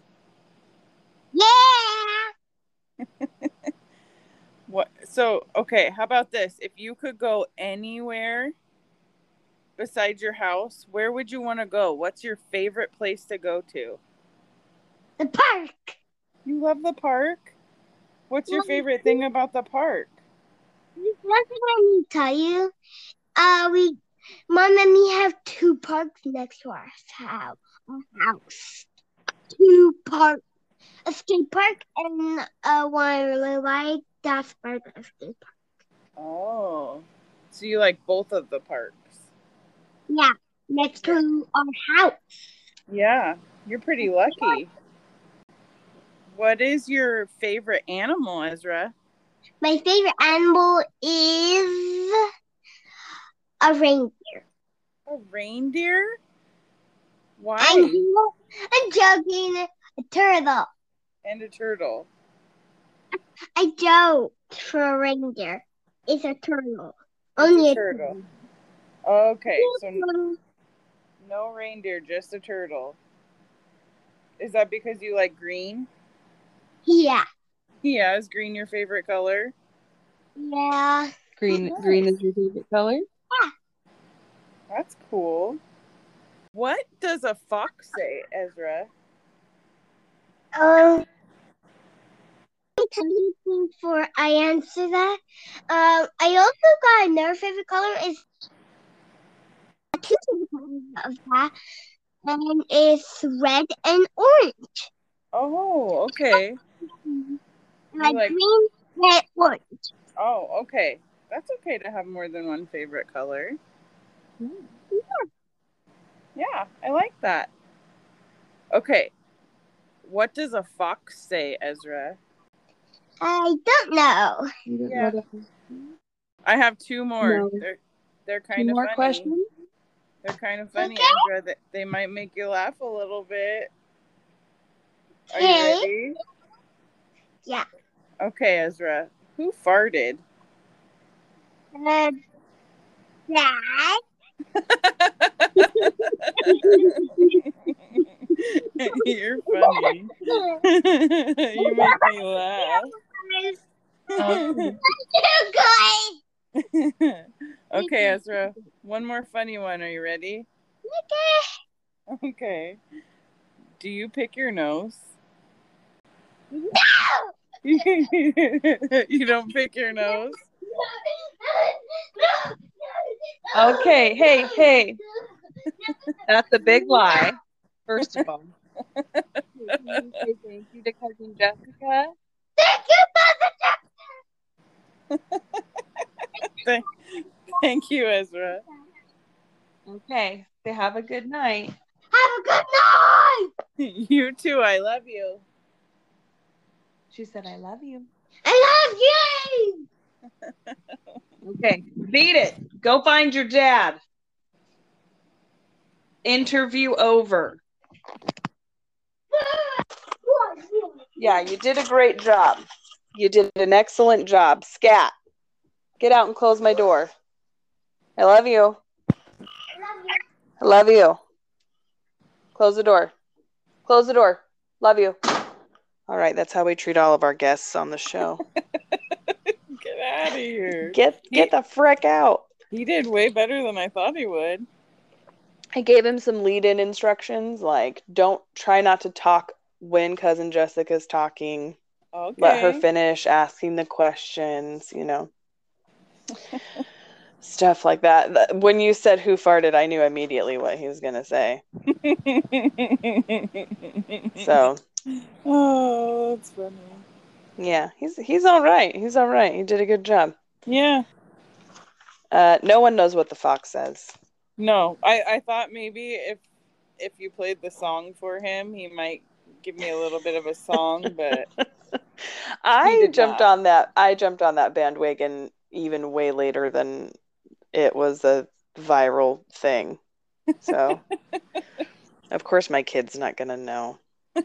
Yeah. What? So, okay, how about this? If you could go anywhere besides your house, where would you want to go? What's your favorite place to go to? The park. You love the park? What's your favorite thing about the park? One thing I need to tell you. Uh, we Mom and me have two parks next to our house. Our house. Two parks. A skate park and a one I really like. That's by the skate park. Oh. So you like both of the parks? Yeah, next to our house. Yeah, you're pretty lucky. What is your favorite animal, Ezra? My favorite animal is a reindeer. A reindeer? Why? I'm, I'm joking. A turtle. And a turtle. I joked for a reindeer. It's a turtle. It's Only a a turtle. turtle. Okay, so no, no reindeer, just a turtle. Is that because you like green? Yeah. Yeah, is green your favorite color? Yeah. Green green is your favorite color? Yeah. That's cool. What does a fox say, Ezra? Um, before I answer that, um, I also got another favorite color is two favorite colors of that, and it's red and orange. Oh, okay. Like, like green, red, orange. Oh, okay. That's okay to have more than one favorite color. Yeah. Yeah, I like that. Okay. What does a fox say, Ezra? I don't know. Yeah. I have two more. No. They're they're Two kind of more funny. questions? They're kind of funny, Okay. Ezra. That they might make you laugh a little bit. Are you Okay. ready? Yeah. Okay, Ezra. Who farted? Uh, Dad. You're funny. You make me laugh. Okay. Okay, Ezra. One more funny one. Are you ready? Okay. Okay. Do you pick your nose? No. You don't pick your nose? Okay, hey, hey. That's a big lie. First of all. Can you say thank you to Cousin Jessica? Thank you, Thank, thank you, Ezra. Okay. They have a good night. Have a good night. You too. I love you. She said, I love you. I love you. Okay. Beat it. Go find your dad. Interview over. Yeah, you did a great job. You did an excellent job. Scat. Get out and close my door. I love you. I love you. Close the door. Close the door. Love you. All right, that's how we treat all of our guests on the show. Get out of here. Get get he, the frick out. He did way better than I thought he would. I gave him some lead-in instructions, like don't try not to talk when Cousin Jessica's talking. Okay. Let her finish asking the questions, you know. Stuff like that. When you said who farted, I knew immediately what he was going to say. So. Oh, that's funny. Yeah, he's he's all right. He's all right. He did a good job. Yeah. Uh, no one knows what the fox says. No, I, I thought maybe if if you played the song for him, he might give me a little bit of a song, but I jumped not. on that. I jumped on that bandwagon even way later than it was a viral thing. So, of course, my kid's not gonna know.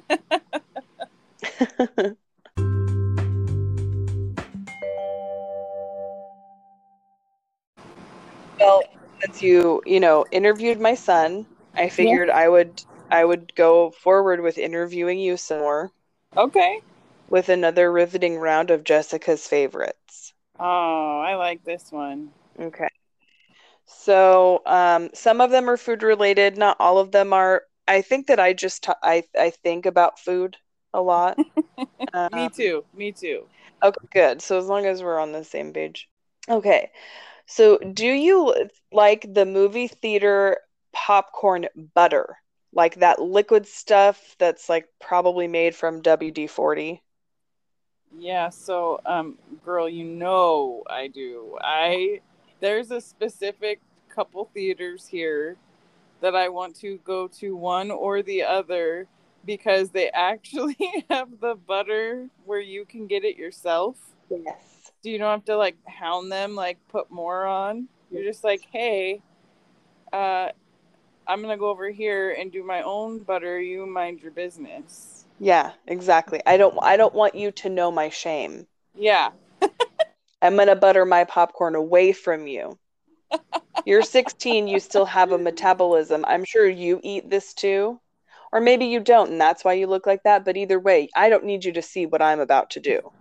Well, since you, you know, interviewed my son, I figured yeah. I would I would go forward with interviewing you some more. Okay. With another riveting round of Jessica's favorites. Oh, I like this one. Okay. So, um, some of them are food related, not all of them are. I think that I just t- I I think about food a lot. um, Me too. Me too. Okay, good. So as long as we're on the same page. Okay. So, do you like the movie theater popcorn butter? Like that liquid stuff that's like probably made from W D forty? Yeah, so um girl, you know I do. I There's a specific couple theaters here that I want to go to, one or the other, because they actually have the butter where you can get it yourself. Yes. So you don't have to like hound them, like put more on. You're just like, hey, uh, I'm gonna go over here and do my own butter. You mind your business. Yeah, exactly. I don't I don't want you to know my shame. Yeah. I'm gonna butter my popcorn away from you. You're sixteen, you still have a metabolism. I'm sure you eat this too. Or maybe you don't, and that's why you look like that. But either way, I don't need you to see what I'm about to do.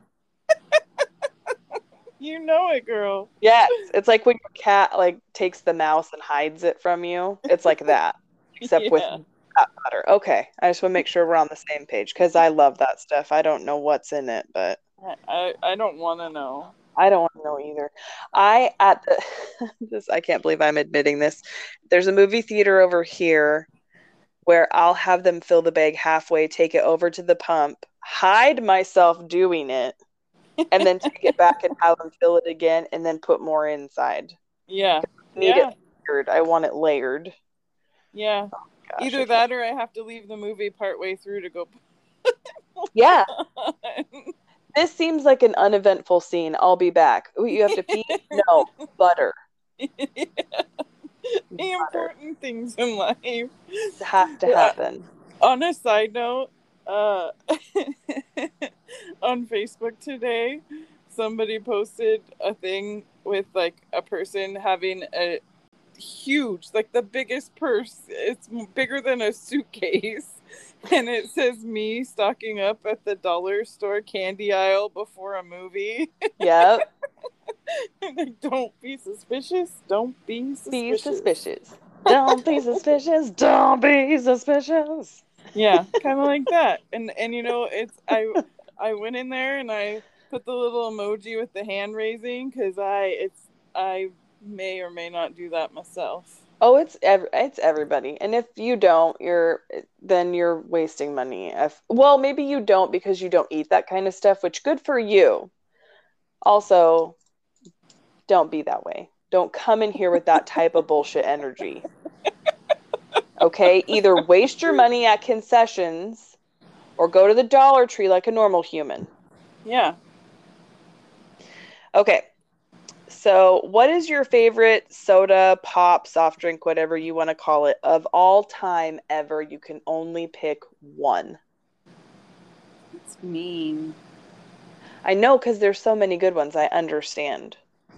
You know it, girl. Yes, it's like when your cat like takes the mouse and hides it from you. It's like that, except with Yeah. cat butter. Okay, I just want to make sure we're on the same page because I love that stuff. I don't know what's in it, but I, I don't want to know. I don't want to know either. I at the this I can't believe I'm admitting this. There's a movie theater over here where I'll have them fill the bag halfway, take it over to the pump, hide myself doing it, and then take it back and have them fill it again and then put more inside. Yeah. I need Yeah. it layered. I want it layered. Yeah. Oh, gosh, Either that or I have to leave the movie partway through to go. Yeah. This seems like an uneventful scene. I'll be back. Ooh, you have to pee? No. Butter. Yeah. The important things in life. It has to happen. Uh, on a side note, uh, on Facebook today, somebody posted a thing with like a person having a huge, like the biggest purse. It's bigger than a suitcase. And it says me stocking up at the dollar store candy aisle before a movie. Yep. Like, don't be suspicious. Don't be suspicious. Be suspicious. Don't be suspicious. Don't be suspicious. Yeah, kind of like that. And and you know, it's I I went in there and I put the little emoji with the hand raising because I it's I may or may not do that myself. Oh, it's ev- it's everybody. And if you don't, you're then you're wasting money. If well, maybe you don't because you don't eat that kind of stuff, which good for you. Also, don't be that way. Don't come in here with that type of bullshit energy. Okay? Either waste your money at concessions or go to the Dollar Tree like a normal human. Yeah. Okay. So, what is your favorite soda, pop, soft drink, whatever you want to call it, of all time ever? You can only pick one. It's mean. I know because there's so many good ones. I understand.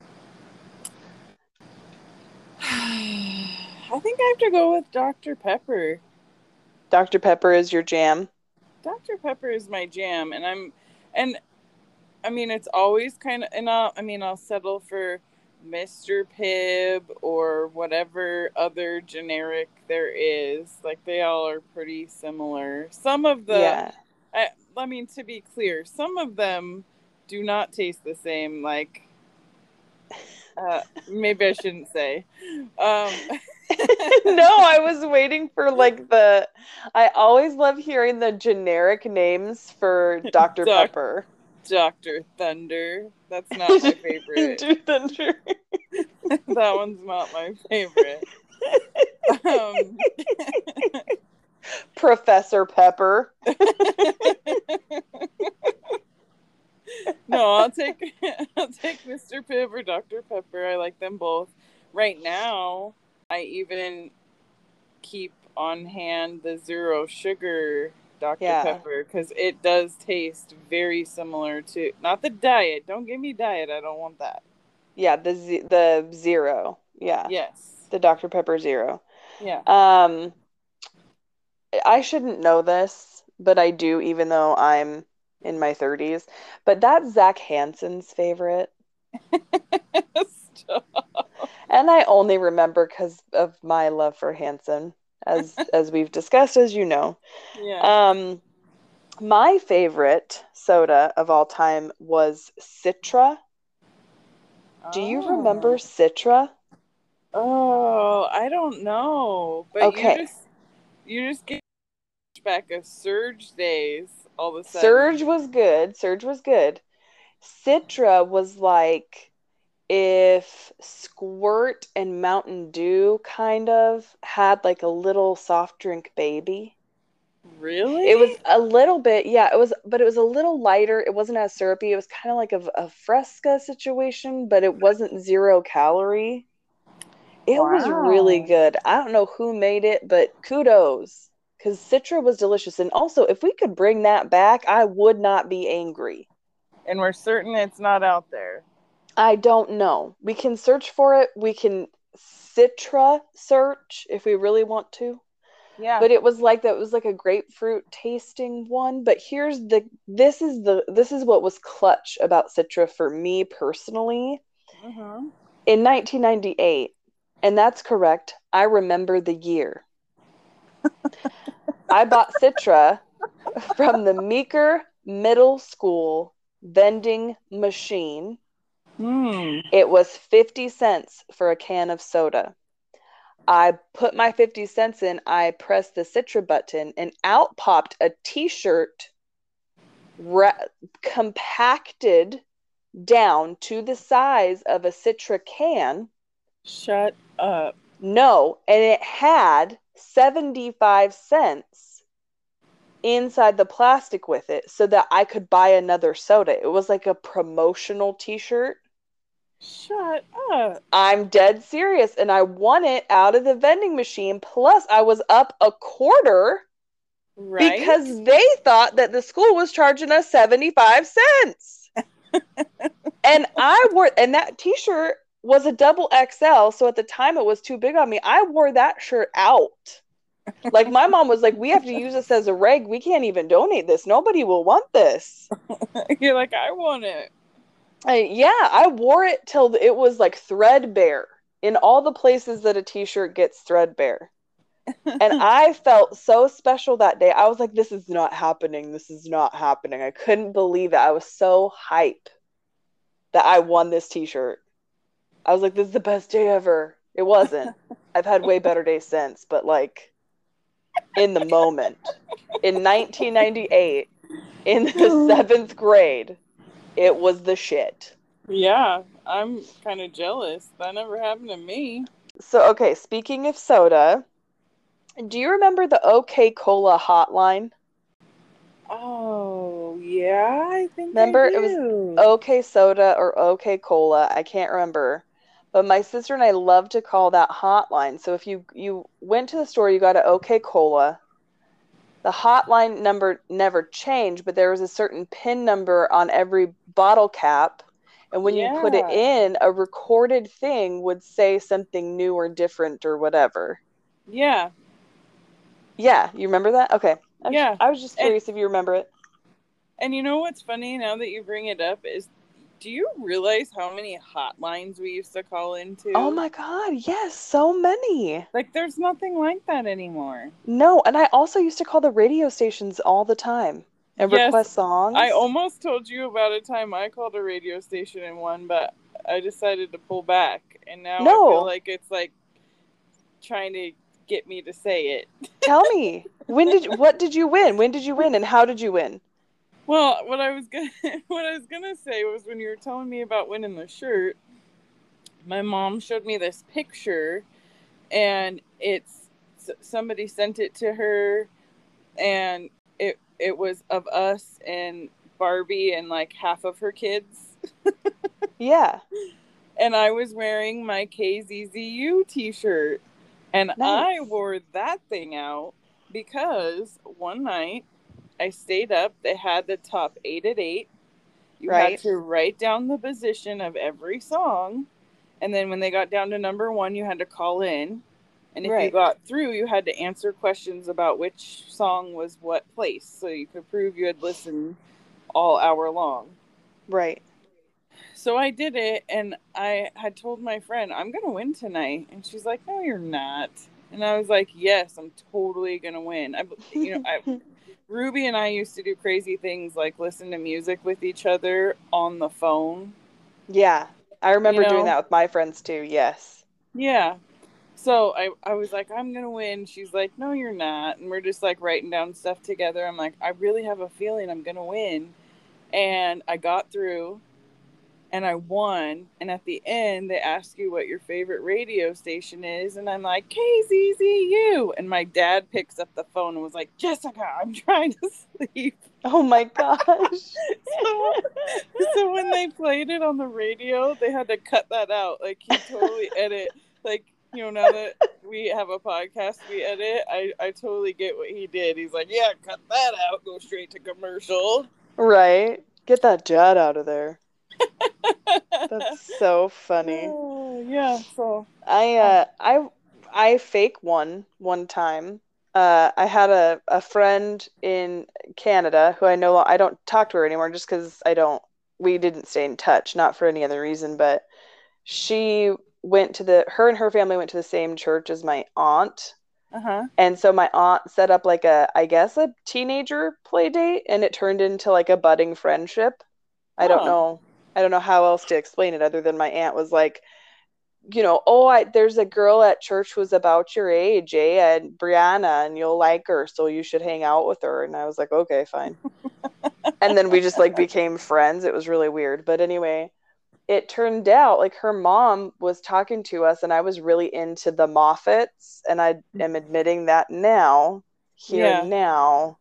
I think I have to go with Doctor Pepper. Doctor Pepper is your jam. Doctor Pepper is my jam, and I'm, and I mean, it's always kind of, and I'll, I mean, I'll settle for Mister Pibb or whatever other generic there is. Like, they all are pretty similar. Some of the, Yeah. I, I mean, to be clear, some of them do not taste the same. Like, uh, maybe I shouldn't say. Um, No, I was waiting for like the. I always love hearing the generic names for Doctor Doc- Pepper. Doctor Thunder. That's not my favorite. Dude, Thunder. That one's not my favorite. Um, Professor Pepper. No, I'll take I'll take Mister Pibb or Doctor Pepper. I like them both. Right now, I even keep on hand the zero sugar Doctor Yeah. Pepper because it does taste very similar to, not the diet. Don't give me diet. I don't want that. Yeah, the z- the zero. Yeah. Yes. The Doctor Pepper zero. Yeah. Um, I shouldn't know this, but I do, even though I'm in my thirties. But that's Zach Hansen's favorite. Stop. And I only remember because of my love for Hansen, as as we've discussed, as you know. Yeah. Um, my favorite soda of all time was Citra. Do you remember Oh. Citra? Oh, I don't know. But you Okay. just you just get back of Surge days all of a sudden. Surge was good. Surge was good. Citra was like if Squirt and Mountain Dew kind of had like a little soft drink baby. It was Really? a little bit, yeah, it was, but it was a little lighter. It wasn't as syrupy. It was kind of like a, a Fresca situation, but it wasn't zero calorie. It was really Wow. good. I don't know who made it, but kudos, because Citra was delicious. And also, if we could bring that back, I would not be angry. And we're certain it's not out there. I don't know. We can search for it. We can Citra search if we really want to. Yeah. But it was like that. It was like a grapefruit tasting one. But here's the. This is the. This is what was clutch about Citra for me personally. Mm-hmm. In nineteen ninety-eight, and that's correct. I remember the year. I bought Citra from the Meeker Middle School vending machine. Mm. It was fifty cents for a can of soda. I put my fifty cents in, I pressed the Citra button, and out popped a t-shirt ra- compacted down to the size of a Citra can. Shut up. No, and it had seventy-five cents inside the plastic with it so that I could buy another soda. It was like a promotional t-shirt. Shut up. I'm dead serious. And I won it out of the vending machine. Plus, I was up a quarter Right? because they thought that the school was charging us seventy-five cents. And I wore, and that t-shirt was a double X L. So at the time it was too big on me. I wore that shirt out. Like my mom was like, we have to use this as a reg. We can't even donate this. Nobody will want this. You're like, I want it. I, yeah, I wore it till it was like threadbare in all the places that a t-shirt gets threadbare. And I felt so special that day. I was like, this is not happening. This is not happening. I couldn't believe it. I was so hype that I won this t-shirt. I was like, this is the best day ever. It wasn't. I've had way better days since, but like in the moment, in nineteen ninety-eight, in the seventh grade, it was the shit. Yeah, I'm kind of jealous. That never happened to me. So, okay, speaking of soda, do you remember the OK Cola hotline? Oh, yeah, I think Remember, I it was do. OK Soda or OK Cola. I can't remember. But my sister and I love to call that hotline. So if you, you went to the store, you got an OK Cola. The hotline number never changed, but there was a certain PIN number on every bottle cap. And when Yeah. you put it in, a recorded thing would say something new or different or whatever. Yeah. Yeah, you remember that? Okay. I was, Yeah. I was just curious and, if you remember it. And you know what's funny now that you bring it up is, do you realize how many hotlines we used to call into? Oh my God, yes, so many. Like, there's nothing like that anymore. No, and I also used to call the radio stations all the time and yes, request songs. I almost told you about a time I called a radio station and won, but I decided to pull back. And now no. I feel like it's like trying to get me to say it. Tell me, when did what did you win? When did you win, and how did you win? Well, what I was gonna what I was gonna say was when you were telling me about winning the shirt, my mom showed me this picture, and it's somebody sent it to her, and it it was of us and Barbie and like half of her kids. Yeah. And I was wearing my K Z Z U t-shirt, and nice. I wore that thing out because one night I stayed up. They had the top eight at eight. You right. had to write down the position of every song. And then when they got down to number one, you had to call in. And if right. you got through, you had to answer questions about which song was what place. So you could prove you had listened all hour long. Right. So I did it, and I had told my friend, I'm going to win tonight. And she's like, no, you're not. And I was like, yes, I'm totally going to win. I, you know, I... Ruby and I used to do crazy things like listen to music with each other on the phone. Yeah. I remember you know? doing that with my friends too. Yes. Yeah. So I, I was like, I'm going to win. She's like, no, you're not. And we're just like writing down stuff together. I'm like, I really have a feeling I'm going to win. And I got through and I won. And at the end, they ask you what your favorite radio station is. And I'm like, K Z Z U. And my dad picks up the phone and was like, Jessica, I'm trying to sleep. Oh my gosh. so, so when they played it on the radio, they had to cut that out. Like, he totally edit. Like, you know, now that we have a podcast we edit, I, I totally get what he did. He's like, yeah, cut that out. Go straight to commercial. Right. Get that dad out of there. That's so funny. Oh, yeah, so. I, uh, I, I fake won one time. Uh, I had a, a friend in Canada who I know I don't talk to her anymore just because I don't, we didn't stay in touch, not for any other reason, but she went to the, her and her family went to the same church as my aunt. Uh-huh. And so my aunt set up like a, I guess, a teenager play date, and it turned into like a budding friendship. I don't Huh. know. I don't know how else to explain it other than my aunt was like, you know, oh, I, there's a girl at church who's about your age, eh? And Brianna, and you'll like her, so you should hang out with her. And I was like, okay, fine. And then we just like became friends. It was really weird. But anyway, it turned out like her mom was talking to us, and I was really into the Moffats, and I am admitting that now, here Yeah. and now,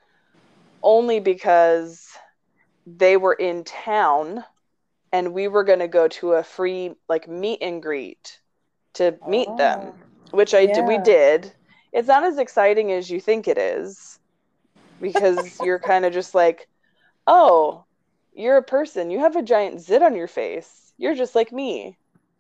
only because they were in town. And we were going to go to a free like meet and greet to meet Oh, them, which I yeah. we did. It's not as exciting as you think it is, because you're kind of just like, oh, you're a person. You have a giant zit on your face. You're just like me.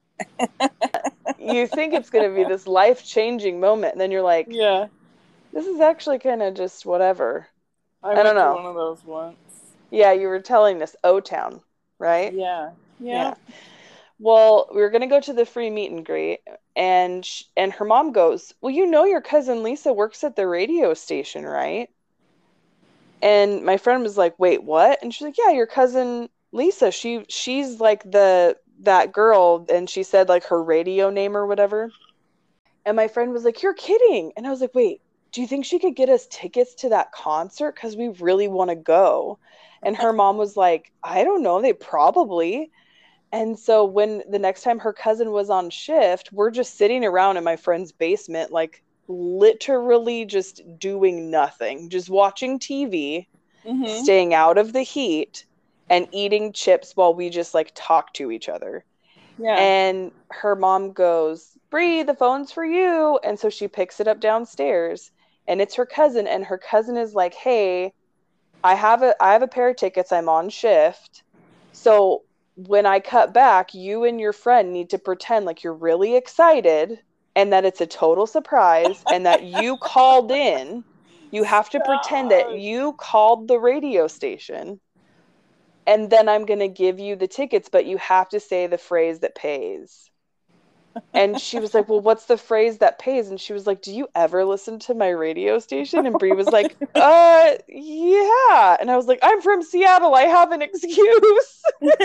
You think it's going to be this life-changing moment, and then you're like, Yeah. this is actually kind of just whatever. I, I went don't know. to one of those once. Yeah, you were telling us O-Town, right? Yeah. Yeah. Well, we were going to go to the free meet and greet, and sh- and her mom goes, well, you know your cousin Lisa works at the radio station, right? And my friend was like, wait, what? And she's like, yeah, your cousin Lisa, she she's like the that girl, and she said like her radio name or whatever. And my friend was like, you're kidding. And I was like, wait, do you think she could get us tickets to that concert? Because we really want to go. And her mom was like, I don't know, they probably. And so when the next time her cousin was on shift, we're just sitting around in my friend's basement, like literally just doing nothing, just watching T V, Mm-hmm. staying out of the heat, and eating chips while we just like talk to each other. Yeah. And her mom goes, Bree, the phone's for you. And so she picks it up downstairs, and it's her cousin. And her cousin is like, hey, I have a I have a pair of tickets. I'm on shift. So when I cut back, you and your friend need to pretend like you're really excited and that it's a total surprise and that you called in. You have to Stop. pretend that you called the radio station, and then I'm going to give you the tickets, but you have to say the phrase that pays. And she was like, well, what's the phrase that pays? And she was like, do you ever listen to my radio station? And Bree was like, uh, yeah. And I was like, I'm from Seattle. I have an excuse.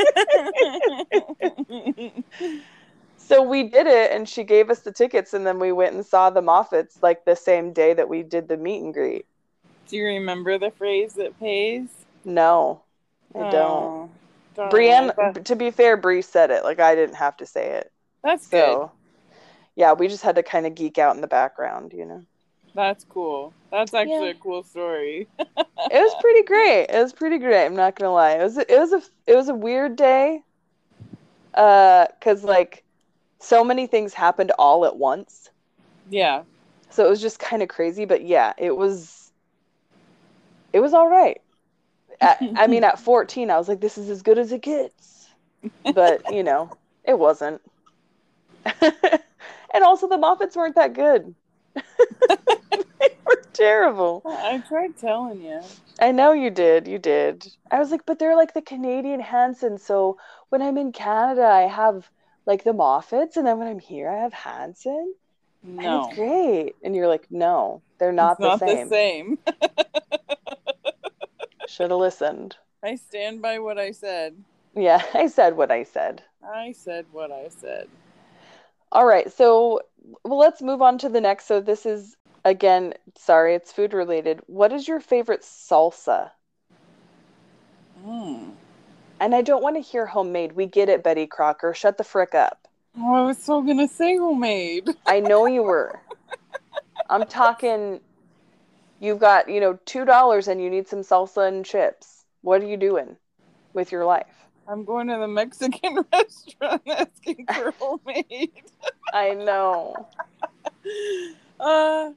So we did it, and she gave us the tickets, and then we went and saw the Moffats like the same day that we did the meet and greet. Do you remember the phrase that pays? No, I Oh, don't. darn. Brienne, But to be fair, Bree said it. Like, I didn't have to say it. that's So, yeah, we just had to kind of geek out in the background, you know. good. That's cool. That's actually Yeah. a cool story. It was pretty great. It was pretty great. I'm not gonna lie. It was it was a it was a weird day. Uh, cause like so many things happened all at once. Yeah. So it was just kind of crazy. But yeah, it was. It was all right. At, I mean, at fourteen, I was like, "This is as good as it gets," but you know, it wasn't. And also, the Moffats weren't that good. They were terrible. I tried telling you. I know you did. You did. I was like, but they're like the Canadian Hanson. So when I'm in Canada, I have like the Moffats, and then when I'm here, I have Hanson, and No. it's great. And you're like, no, they're not, It's not the same. the same. Should have listened. I stand by what I said. Yeah, I said what I said. I said what I said. All right, so well, let's move on to the next. So this is again, sorry, it's food related. What is your favorite salsa? Mm. And I don't want to hear homemade. We get it, Betty Crocker. Shut the frick up. Oh, I was so gonna say homemade. I know you were. I'm talking, you've got, you know, two dollars and you need some salsa and chips. What are you doing with your life? I'm going to the Mexican restaurant asking for homemade. I know. Uh,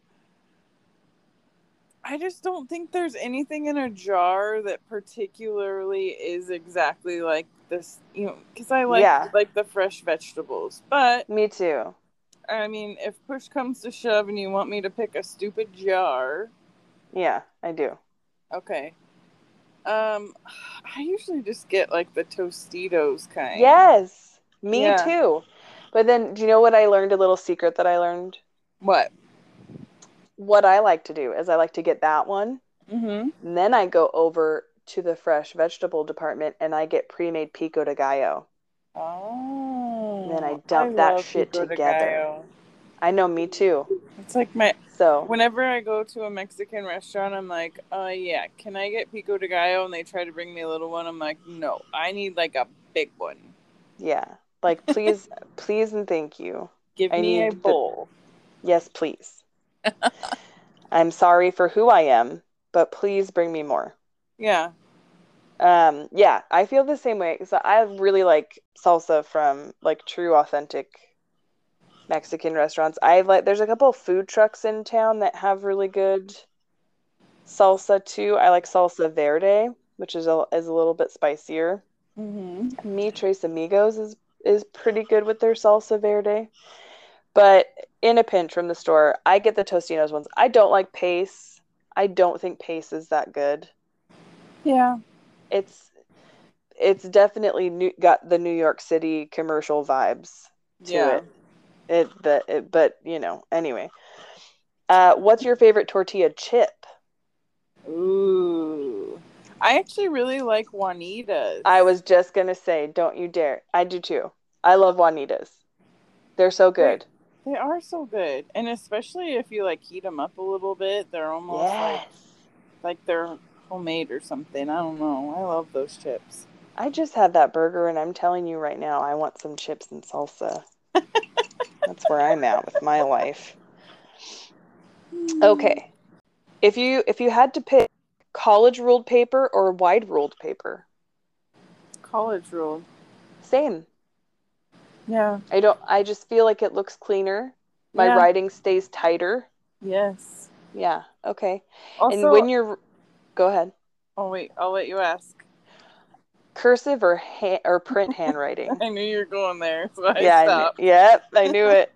I just don't think there's anything in a jar that particularly is exactly like this, you know, because I like Yeah, like the fresh vegetables. But me too. I mean, if push comes to shove and you want me to pick a stupid jar, Yeah, I do. okay. Um, I usually just get like the Tostitos kind. Yes, me Yeah. too. But then, do you know what I learned? A little secret that I learned? What? What I like to do is I like to get that one. Mm-hmm. And then I go over to the fresh vegetable department and I get pre-made pico de gallo. Oh, And then I I dump that love shit pico de together. gallo. I know, me too. It's like my So, whenever I go to a Mexican restaurant, I'm like, uh, yeah, can I get pico de gallo? And they try to bring me a little one. I'm like, no, I need like a big one. yeah. Like, please, please and thank you. Give I me a need the, bowl. yes, please. I'm sorry for who I am, but please bring me more. Yeah. Um, yeah, I feel the same way. So I really like salsa from like true authentic Mexican restaurants. I like there's a couple of food trucks in town that have really good salsa too. I like salsa verde, which is a is a little bit spicier. Mm-hmm. Mi Tres Amigos is is pretty good with their salsa verde. But in a pinch from the store, I get the Tostinos ones. I don't like Pace. I don't think Pace is that good. Yeah. It's it's definitely new, got the New York City commercial vibes to Yeah. it. It the it, but you know, anyway. Uh, what's your favorite tortilla chip? Ooh. I actually really like Juanitas. I was just gonna say, don't you dare. I do too. I love Juanitas. They're so good. They, they are so good, and especially if you like heat them up a little bit, they're almost Yes. like like they're homemade or something. I don't know. I love those chips. I just had that burger and I'm telling you right now, I want some chips and salsa. That's where I'm at with my life. Okay. If you if you had to pick college ruled paper or wide ruled paper? College ruled. Same. Yeah. I don't I just feel like it looks cleaner. My Yeah. writing stays tighter. Yes. Yeah. Okay. Also, and when you're go ahead. Oh wait, I'll let you ask. Cursive or ha- or print handwriting? I knew you were going there, so I yeah, stopped. I knew, yep, I knew it.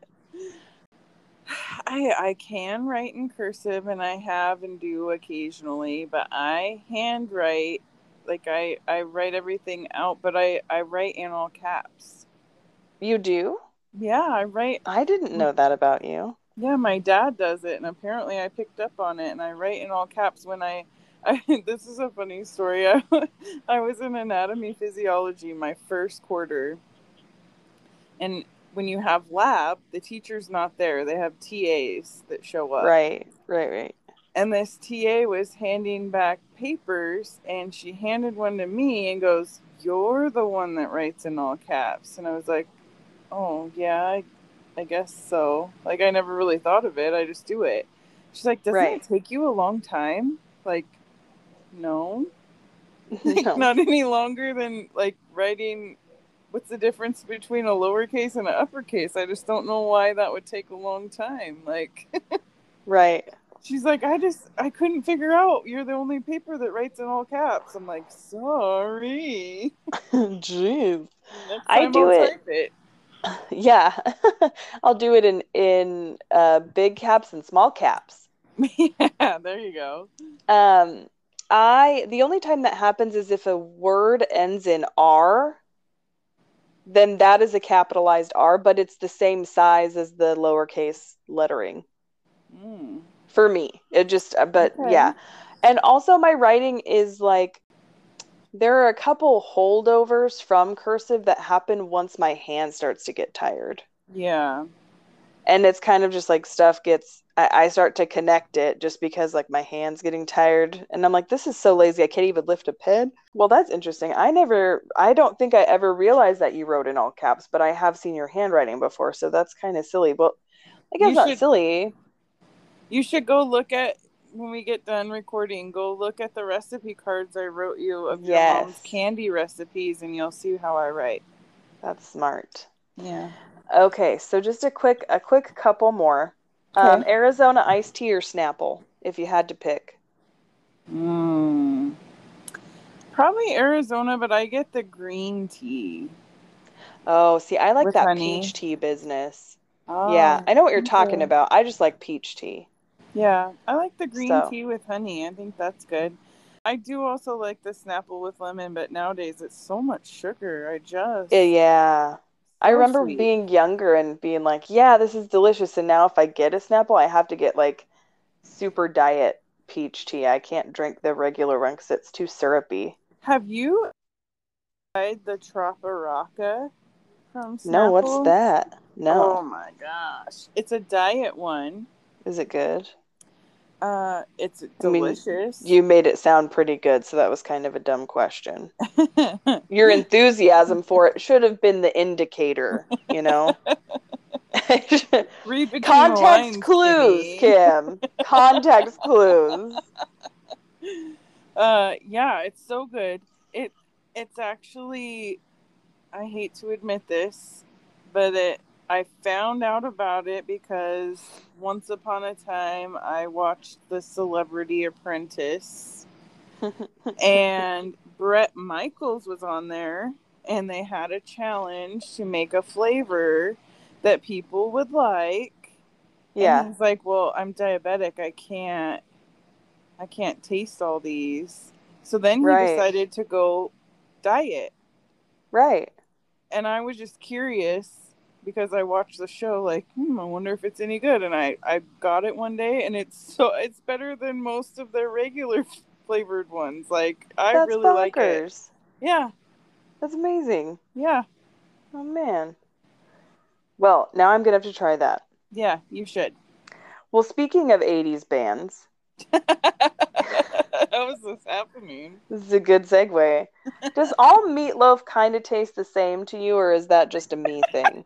I I can write in cursive, and I have and do occasionally, but I handwrite. Like I, I write everything out, but I, I write in all caps. You do? Yeah, I write. I didn't know that about you. Yeah, my dad does it, and apparently I picked up on it, and I write in all caps when I. I this is a funny story. I, I was in anatomy physiology my first quarter, and when you have lab, the teacher's not there. They have T As that show up. Right, right, right. And this T A was handing back papers, and she handed one to me and goes, "You're the one that writes in all caps." And I was like, "Oh, yeah, I, I guess so." Like, I never really thought of it. I just do it. She's like, "Doesn't Right. it take you a long time?" Like, no. No. Not any longer than, like, writing... What's the difference between a lowercase and an uppercase? I just don't know why that would take a long time. Like, right. She's like, I just, I couldn't figure out. You're the only paper that writes in all caps. I'm like, sorry. Jeez. Next I time do I'll it. type it. Yeah. I'll do it in, in uh, big caps and small caps. Yeah, there you go. Um, I, the only time that happens is if a word ends in R, then that is a capitalized R, but it's the same size as the lowercase lettering. Mm. For me. It just, but Okay. yeah. And also my writing is like, There are a couple holdovers from cursive that happen once my hand starts to get tired. Yeah. And it's kind of just like stuff gets, I, I start to connect it just because like my hand's getting tired. And I'm like, this is so lazy. I can't even lift a pen. Well, that's interesting. I never, I don't think I ever realized that you wrote in all caps, but I have seen your handwriting before. So that's kind of silly. Well, I guess You not should- silly. You should go look at, when we get done recording, go look at the recipe cards I wrote you of your Yes. mom's candy recipes, and you'll see how I write. That's smart. Yeah. Okay, so just a quick, a quick couple more. Um, Okay. Arizona iced tea or Snapple, if you had to pick. Mm. Probably Arizona, but I get the green tea. Oh, see, I like With that honey. peach tea business. Oh, Yeah, I know what you're okay. talking about. I just like peach tea. Yeah, I like the green So. tea with honey. I think that's good. I do also like the Snapple with lemon, but nowadays it's so much sugar. I just... Yeah. I So remember sweet. being younger and being like, yeah, this is delicious. And now if I get a Snapple, I have to get like super diet peach tea. I can't drink the regular one because it's too syrupy. Have you tried the Troparaca from Snapple? No, what's that? No. Oh my gosh. It's a diet one. Is it good? Uh, it's I mean, delicious. you made it sound pretty good, so that was kind of a dumb question. Your enthusiasm for it should have been the indicator, you know? Read between Context the lines, clues, Kimmy. Kim. Context clues. Uh, yeah, it's so good. It it's actually, I hate to admit this, but it I found out about it because once upon a time I watched The Celebrity Apprentice and Bret Michaels was on there and they had a challenge to make a flavor that people would like. Yeah. And he's like, well, I'm diabetic. I can't, I can't taste all these. So then he Right. decided to go diet. Right. And I was just curious because I watched the show like, hmm, I wonder if it's any good. And I, I got it one day and it's so, it's better than most of their regular flavored ones. Like, I That's really like it. bonkers. Yeah. That's amazing. Yeah. Oh, man. Well, now I'm going to have to try that. Yeah, you should. Well, speaking of eighties bands, How is this happening? this is a good segue. Does all meatloaf kind of taste the same to you, or is that just a me thing?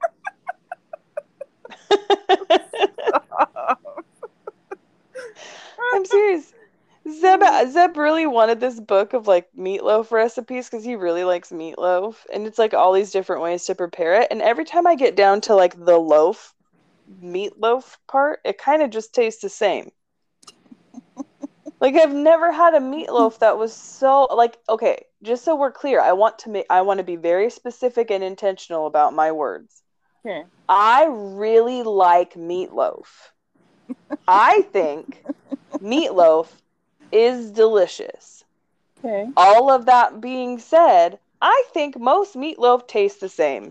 I'm serious. Zeb, Zeb really wanted this book of like meatloaf recipes because he really likes meatloaf, and it's like all these different ways to prepare it. And every time I get down to like the loaf, meatloaf part, it kind of just tastes the same. Like, I've never had a meatloaf that was so like, okay, just so we're clear, I want to make I want to be very specific and intentional about my words. Okay. I really like meatloaf. I think meatloaf is delicious. Okay. All of that being said, I think most meatloaf tastes the same.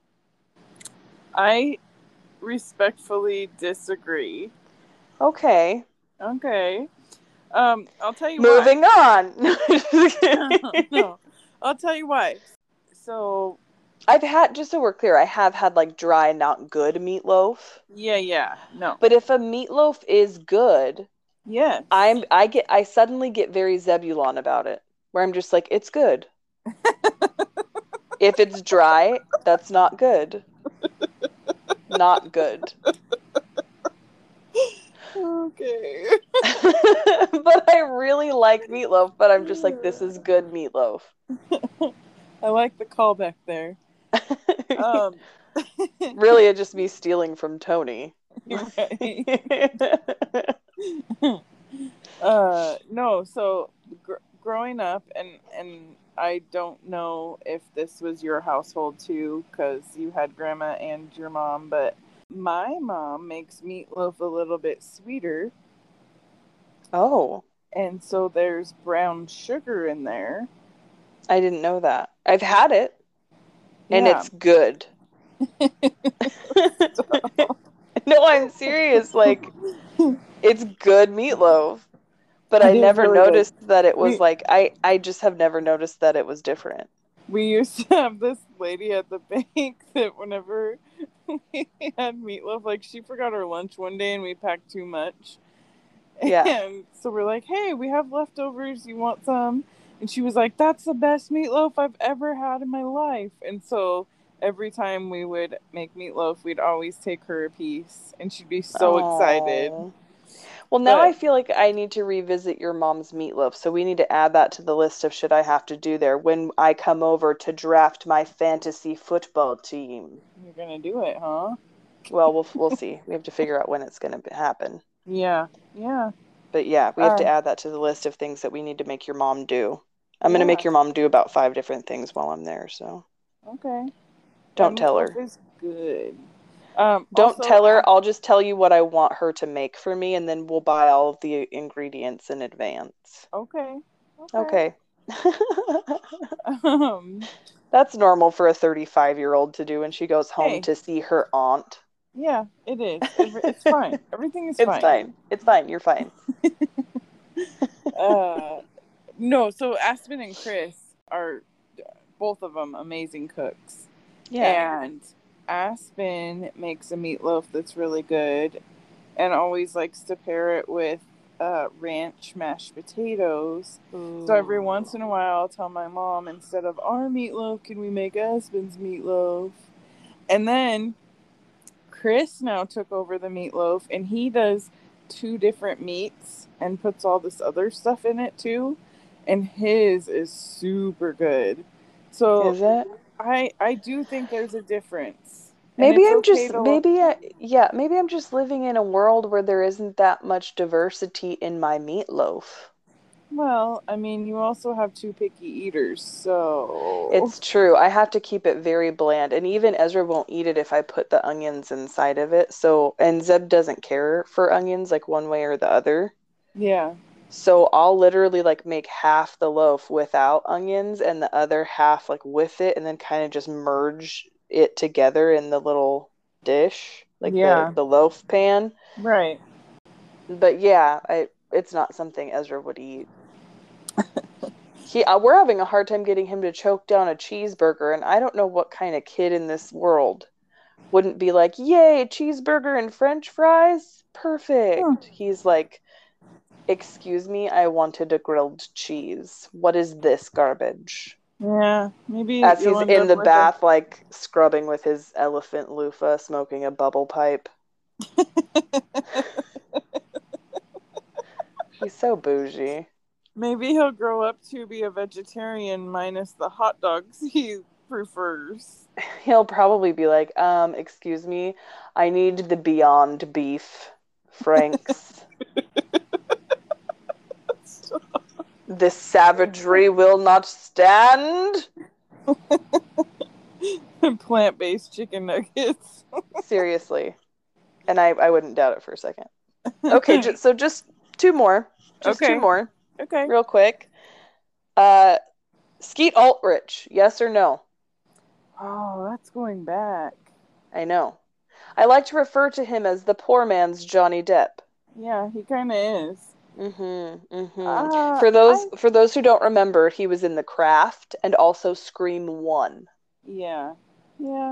I respectfully disagree. Okay. Okay. Um, I'll tell you Moving why. on. No, I'll tell you why. So I've had, just so we're clear, I have had like dry, not good meatloaf. Yeah, yeah. No. But if a meatloaf is good, yes. I'm I get I suddenly get very Zebulon about it. Where I'm just like, it's good. If it's dry, that's not good. Not good. Okay. But I really like meatloaf, but I'm just like, this is good meatloaf. I like the callback there. Um, really, it just me stealing from Tony. Right. uh, no, so gr- growing up, and, and I don't know if this was your household too, because you had grandma and your mom, but my mom makes meatloaf a little bit sweeter. Oh. And so there's brown sugar in there. I didn't know that. I've had it. And Yeah. it's good. No, I'm serious. Like, it's good meatloaf. But It I is never really good. noticed that it was We like, I, I just have never noticed that it was different. we used to have this lady at the bank that whenever we had meatloaf, like she forgot her lunch one day and we packed too much. Yeah. And so we're like, hey, we have leftovers. You want some? And she was like, that's the best meatloaf I've ever had in my life. And so every time we would make meatloaf, we'd always take her a piece. And she'd be so excited. Oh. Well, now I But feel like I need to revisit your mom's meatloaf, so we need to add that to the list of shit I have to do there when I come over to draft my fantasy football team. you're going to do it, huh? Well, we'll we'll see. We have to figure out when it's going to happen. Yeah. Yeah. But yeah, we have to Uh, add that to the list of things that we need to make your mom do. I'm going to yeah. make your mom do about five different things while I'm there, so Okay. That don't tell meatloaf her. is good. Um, Don't also, tell her. uh, I'll just tell you what I want her to make for me, and then we'll buy all of the ingredients in advance. okay. Okay. Okay. Um, That's normal for a thirty-five-year-old to do when she goes home hey, to see her aunt. yeah, it is. It, it's fine. Everything is It's fine. fine. It's fine. You're fine. uh, no, so Aspen and Chris are both of them amazing cooks. Yeah. And Aspen makes a meatloaf that's really good and always likes to pair it with uh, ranch mashed potatoes. Ooh. So every once in a while, I'll tell my mom, instead of our meatloaf, can we make Aspen's meatloaf? And then Chris now took over the meatloaf, and he does two different meats and puts all this other stuff in it too. And his is super good. So Is it? I I do think there's a difference. And Maybe it's I'm okay just to maybe I, yeah, maybe I'm just living in a world where there isn't that much diversity in my meatloaf. well, I mean, you also have two picky eaters, so It's true. I have to keep it very bland, and even Ezra won't eat it if I put the onions inside of it. So, and Zeb doesn't care for onions like one way or the other. yeah. So I'll literally like make half the loaf without onions and the other half like with it, and then kind of just merge it together in the little dish, like the Yeah. the loaf pan. Right. But yeah, I it's not something Ezra would eat. He uh, we're having a hard time getting him to choke down a cheeseburger, and I don't know what kind of kid in this world wouldn't be like, "Yay, cheeseburger and French fries? Perfect." Huh. He's like, "Excuse me, I wanted a grilled cheese. What is this garbage?" Yeah. Maybe As you'll he's end in up the with a bath, like scrubbing with his elephant loofah, smoking a bubble pipe. He's so bougie. maybe he'll grow up to be a vegetarian minus the hot dogs he prefers. He'll probably be like, um, excuse me, I need the Beyond Beef, Franks. This savagery will not stand. Plant-based chicken nuggets. Seriously. And I, I wouldn't doubt it for a second. Okay, ju- so just two more. Just Okay. two more, Okay. real quick. Uh, Skeet Ulrich, yes or no? Oh, that's going back. I know. I like to refer to him as the poor man's Johnny Depp. Yeah, he kind of is. Mm-hmm. Mm-hmm. Uh, For those I, for those who don't remember, he was in The Craft and also Scream One. yeah. Yeah.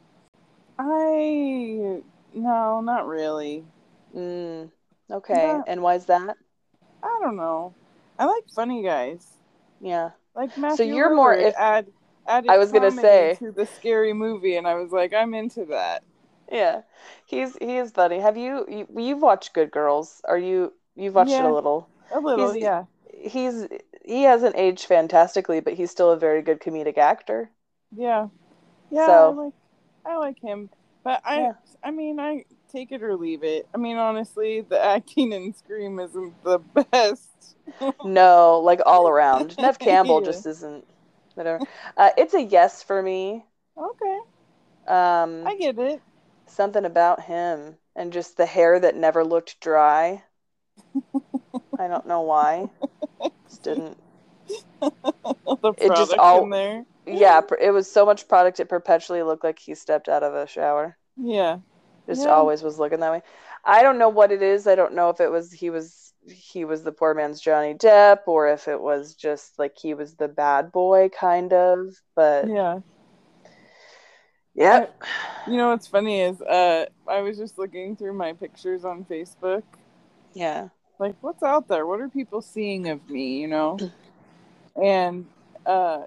I, no, not really. Mm, okay. Not, And why's that? I don't know. I like funny guys. Yeah. Like So Matthew you're more Lillard if add, added I was gonna comedy say, to the scary movie, and I was like, I'm into that. yeah, he's he is funny. Have you, you you've watched Good Girls? Are you you've watched it a Yeah, little? a little, He's yeah. he's he hasn't aged fantastically, but he's still a very good comedic actor. Yeah. Yeah, I So like I like him. But I yeah. I mean, I take it or leave it. I mean, honestly, the acting in Scream isn't the best. No, like all around. Nev Campbell Yeah. just isn't whatever. Uh, it's a yes for me. Okay. Um, I get it. something about him and just the hair that never looked dry. I don't know why. Just didn't. The It just product all. in there. Yeah, it was so much product it perpetually looked like he stepped out of a shower. Yeah. Just Yeah. always was looking that way. I don't know what it is. I don't know if it was he was he was the poor man's Johnny Depp, or if it was just like he was the bad boy, kind of. But yeah, yeah. You know what's funny is uh, I was just looking through my pictures on Facebook. Yeah. Like, what's out there? What are people seeing of me? You know, and uh,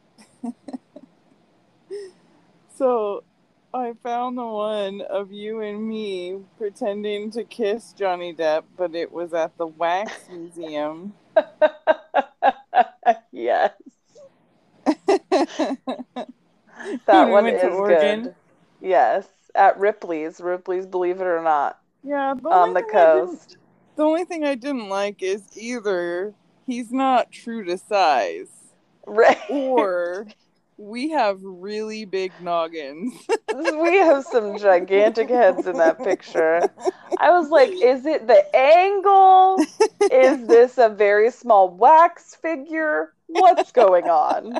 so I found the one of you and me pretending to kiss Johnny Depp, but it was at the Wax Museum. Yes. That one is good. Yes. At Ripley's. Ripley's, believe it or not. Yeah, the on the coast. The only thing I didn't like is either he's not true to size. Right. Or we have really big noggins. We have some gigantic heads in that picture. I was like, is it the angle? Is this a very small wax figure? What's going on?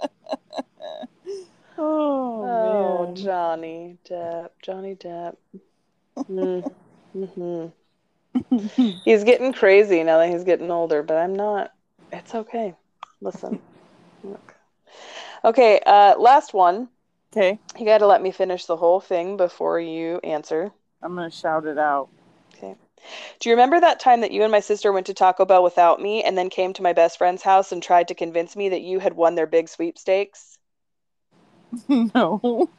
Oh, oh man. Johnny Depp. Johnny Depp. Mm. Mm-hmm. He's getting crazy now that he's getting older, but I'm not. It's okay. Listen. Look. Okay, uh, last one. Okay. You got to let me finish the whole thing before you answer. I'm going to shout it out. Okay. Do you remember that time that you and my sister went to Taco Bell without me and then came to my best friend's house and tried to convince me that you had won their big sweepstakes? No.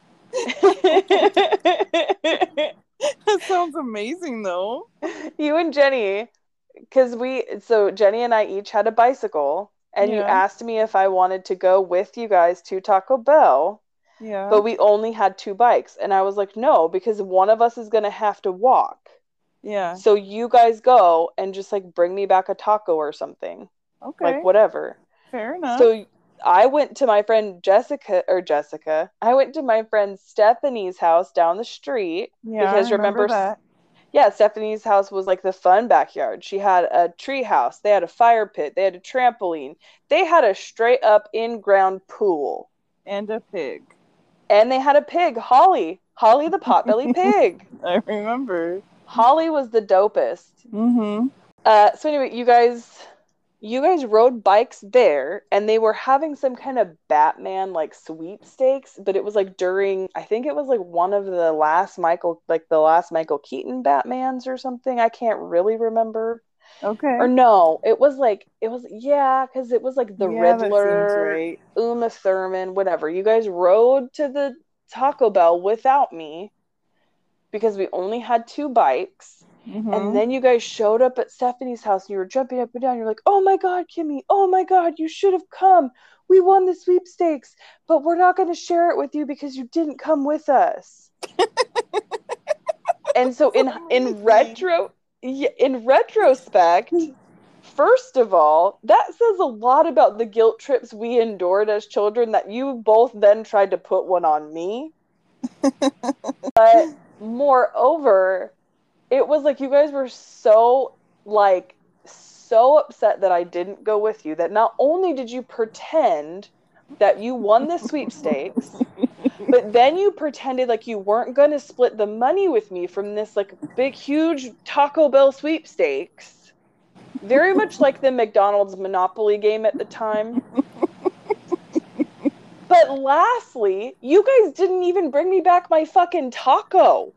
That sounds amazing, though. You and Jenny, because we, so Jenny and I each had a bicycle, and yeah. you asked me if I wanted to go with you guys to Taco Bell. Yeah. But we only had two bikes. And I was like, no, because one of us is going to have to walk. Yeah. So you guys go and just like bring me back a taco or something. Okay. Like whatever. Fair enough. So I went to my friend Jessica, or Jessica, I went to my friend Stephanie's house down the street. Yeah, because I remember, remember that. Yeah, Stephanie's house was like the fun backyard. She had a tree house. They had a fire pit. They had a trampoline. They had a straight up in-ground pool. And a pig. And they had a pig, Holly. Holly the potbelly pig. I remember. Holly was the dopest. Mm-hmm. Uh, so anyway, you guys... You guys rode bikes there, and they were having some kind of Batman, like, sweepstakes, but it was, like, during, I think it was, like, one of the last Michael, like, the last Michael Keaton Batmans or something. I can't really remember. Okay. Or no, it was, like, it was, yeah, because it was, like, the yeah, Riddler, right. Uma Thurman, whatever. You guys rode to the Taco Bell without me, because we only had two bikes. Mm-hmm. And then you guys showed up at Stephanie's house and you were jumping up and down. You're like, oh my God, Kimmy. Oh my God, you should have come. We won the sweepstakes, but we're not going to share it with you because you didn't come with us. And so in in retro, in retrospect, first of all, that says a lot about the guilt trips we endured as children that you both then tried to put one on me. But moreover, it was like you guys were so, like, so upset that I didn't go with you that not only did you pretend that you won the sweepstakes, but then you pretended like you weren't going to split the money with me from this, like, big, huge Taco Bell sweepstakes. Very much like the McDonald's Monopoly game at the time. But lastly, you guys didn't even bring me back my fucking taco.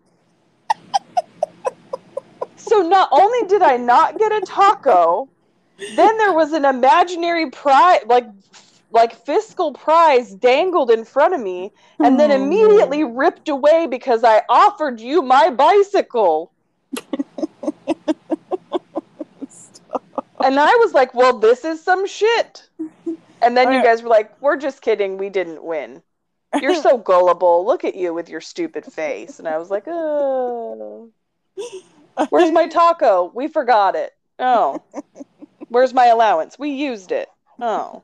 So not only did I not get a taco, then there was an imaginary prize, like like fiscal prize dangled in front of me, and then immediately ripped away because I offered you my bicycle. And I was like, well, this is some shit. And then you guys were like, we're just kidding. We didn't win. You're so gullible. Look at you with your stupid face. And I was like, oh. Where's my taco? We forgot it. Oh. Where's my allowance? We used it. Oh.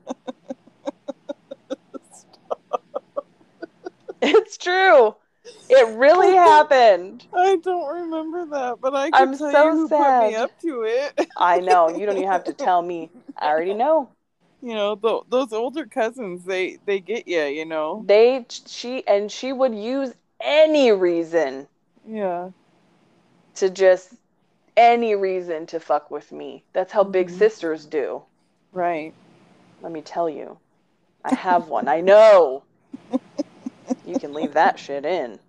It's true. It really happened. I don't remember that, but I can I'm tell so you who sad. put me up to it. I know. You don't even have to tell me. I already know. You know, th- those older cousins, they, they get you, you know. They, she, and she would use any reason. Yeah. To just any reason to fuck with me. That's how Mhm. big sisters do. Right. Let me tell you. I have one. I know. You can leave that shit in.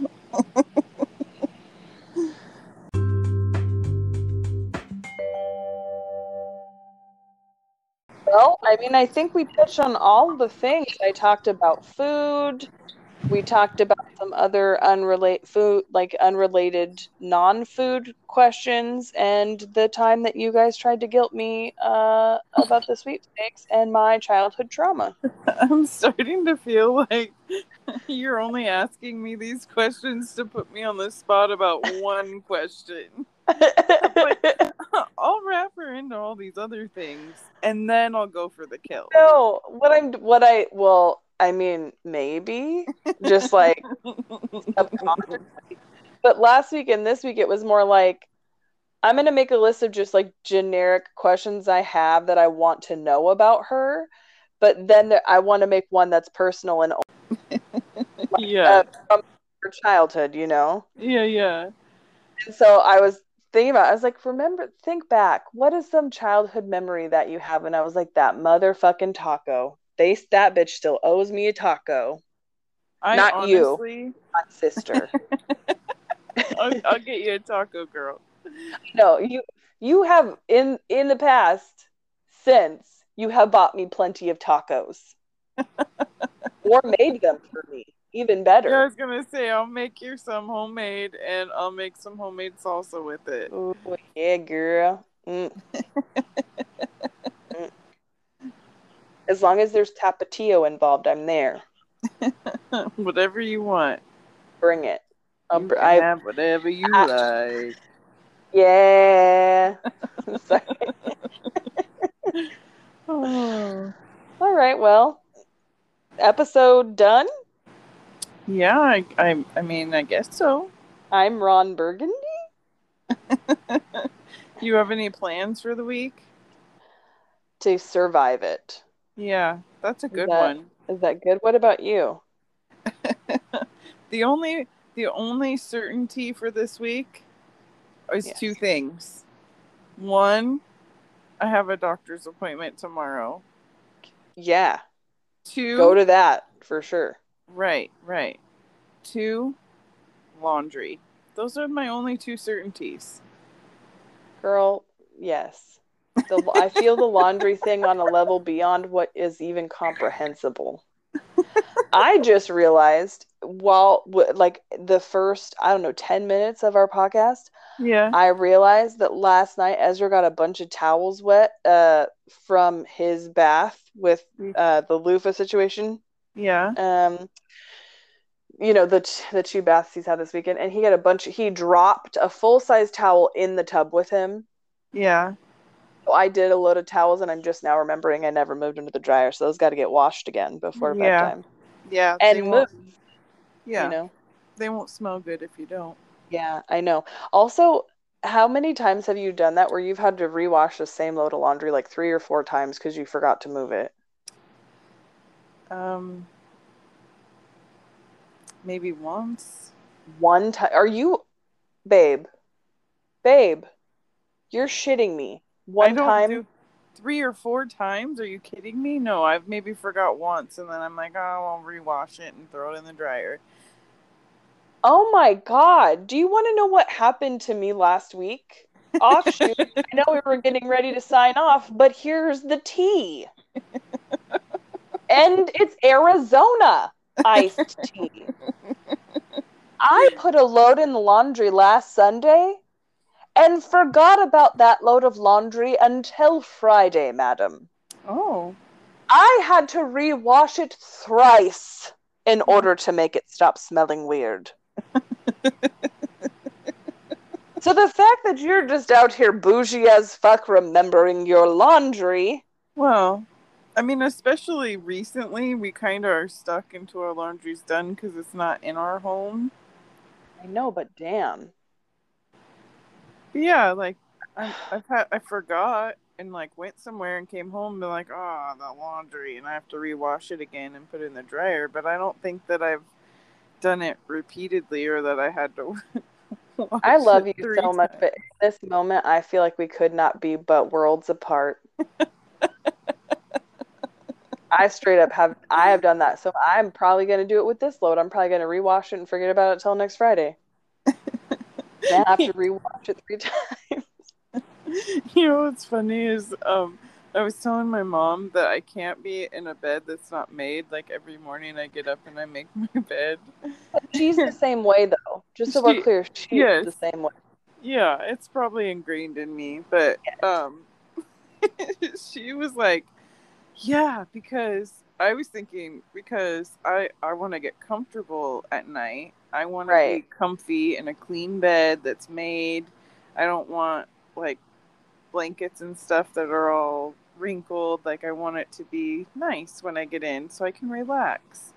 Well, I mean, I think we touched on all the things. I talked about food. We talked about some other unrelated food, like unrelated non-food questions, and the time that you guys tried to guilt me uh, about the sweepstakes and my childhood trauma. I'm starting to feel like you're only asking me these questions to put me on the spot about one question. But I'll wrap her into all these other things, and then I'll go for the kill. No, what I'm, what I, well, I mean, maybe just like subconsciously. But last week and this week, it was more like I'm gonna make a list of just like generic questions I have that I want to know about her, but then there, I want to make one that's personal and like, Yeah. uh, from her childhood, you know. Yeah, yeah. And so I was thinking about, I was like, remember, think back. What is some childhood memory that you have? And I was like, that motherfucking taco. They that bitch still owes me a taco. I Not honestly, you, my sister. I'll, I'll get you a taco, girl. No, you you have in in the past since you have bought me plenty of tacos or made them for me. Even better. Yeah, I was gonna say I'll make you some homemade, and I'll make some homemade salsa with it. Oh yeah, girl. Mm. Mm. As long as there's tapatio involved, I'm there. Whatever you want. Bring it. I'll You br- can I, have whatever you I, like. Yeah. Sorry. Oh. All right. Well, episode done. Yeah, I, I, I mean, I guess so. I'm Ron Burgundy. You have any plans for the week? To survive it. Yeah, that's a good Is that, one. Is that good? What about you? the only the only certainty for this week is Yes. two things. One, I have a doctor's appointment tomorrow. Yeah. Two, go to that for sure. Right, right. Two, laundry. Those are my only two certainties. Girl, yes. The, I feel the laundry thing on a level beyond what is even comprehensible. I just realized while like the first, I don't know, ten minutes of our podcast, yeah, I realized that last night Ezra got a bunch of towels wet uh, from his bath with uh, the loofah situation. Yeah. Um, you know, the the two baths he's had this weekend, and he got a bunch. He dropped a full size towel in the tub with him. Yeah. So I did a load of towels, and I'm just now remembering I never moved into the dryer, so those got to get washed again before yeah. bedtime. Yeah. And move. Yeah. You know, they won't smell good if you don't. Yeah, I know. Also, how many times have you done that where you've had to rewash the same load of laundry like three or four times because you forgot to move it? Um, maybe once. One time? Are you, babe? Babe, you're shitting me. One I don't time? do three or four times? Are you kidding me? No, I've maybe forgot once, and then I'm like, oh, I'll rewash it and throw it in the dryer. Oh my God. Do you want to know what happened to me last week? Offshoot. I know we were getting ready to sign off, but here's the tea. And it's Arizona iced tea. I put a load in the laundry last Sunday and forgot about that load of laundry until Friday, madam. Oh. I had to rewash it thrice in order to make it stop smelling weird. So the fact that you're just out here bougie as fuck remembering your laundry. Well, I mean, especially recently, we kind of are stuck until our laundry's done because it's not in our home. I know, but damn. But yeah, like, I'm, I've had, I forgot and, like, went somewhere and came home and been like, oh, the laundry, and I have to rewash it again and put it in the dryer. But I don't think that I've done it repeatedly or that I had to I love you three so much, times. but in this moment, I feel like we could not be but worlds apart. I straight up have, I have done that. So I'm probably going to do it with this load. I'm probably going to rewash it and forget about it till next Friday. Then I have to rewash it three times. You know what's funny is um I was telling my mom that I can't be in a bed that's not made. Like every morning I get up and I make my bed. She's the same way though. Just so we're She, clear, she yes, is the same way. yeah, it's probably ingrained in me. But um, she was like, "Yeah," because I was thinking because I I want to get comfortable at night. I want to be Right. comfy in a clean bed that's made. I don't want like blankets and stuff that are all wrinkled. Like I want it to be nice when I get in so I can relax.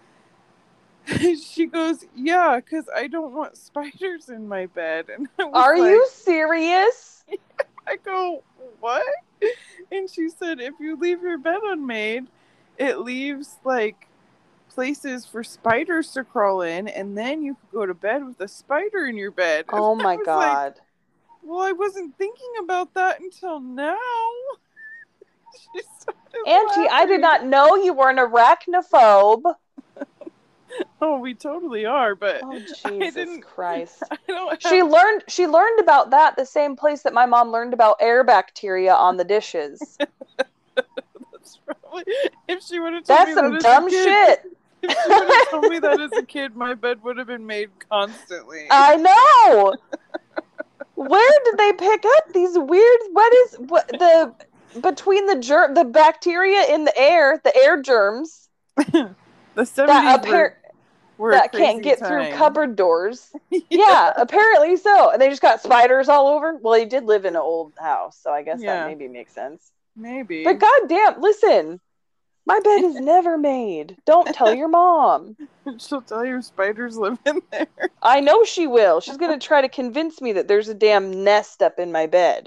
She goes, "Yeah, because I don't want spiders in my bed." And I was Are like, you serious? I go, "What?" And she said, "If you leave your bed unmade, it leaves like places for spiders to crawl in, and then you could go to bed with a spider in your bed." And Oh I my was like, God. "Well, I wasn't thinking about that until now." She started Auntie, I did laughing. not know you were an arachnophobe. Oh, we totally are, but Oh, I Jesus didn't. Christ. I don't have. She learned she learned about that the same place that my mom learned about air bacteria on the dishes. That's probably, if she would have told That's me some that as dumb a kid, shit. if she would have told me that as a kid, my bed would have been made constantly. I know. Where did they pick up these weird? What is what the between the germ, the bacteria in the air, the air germs The seventies that were, apparent were that a crazy can't get time. through cupboard doors? Yeah. Yeah, apparently so. And they just got spiders all over. Well, he did live in an old house, so I guess Yeah. that maybe makes sense. Maybe. But goddamn, listen, my bed is never made. Don't tell your mom. She'll tell you spiders live in there. I know she will. She's gonna try to convince me that there's a damn nest up in my bed.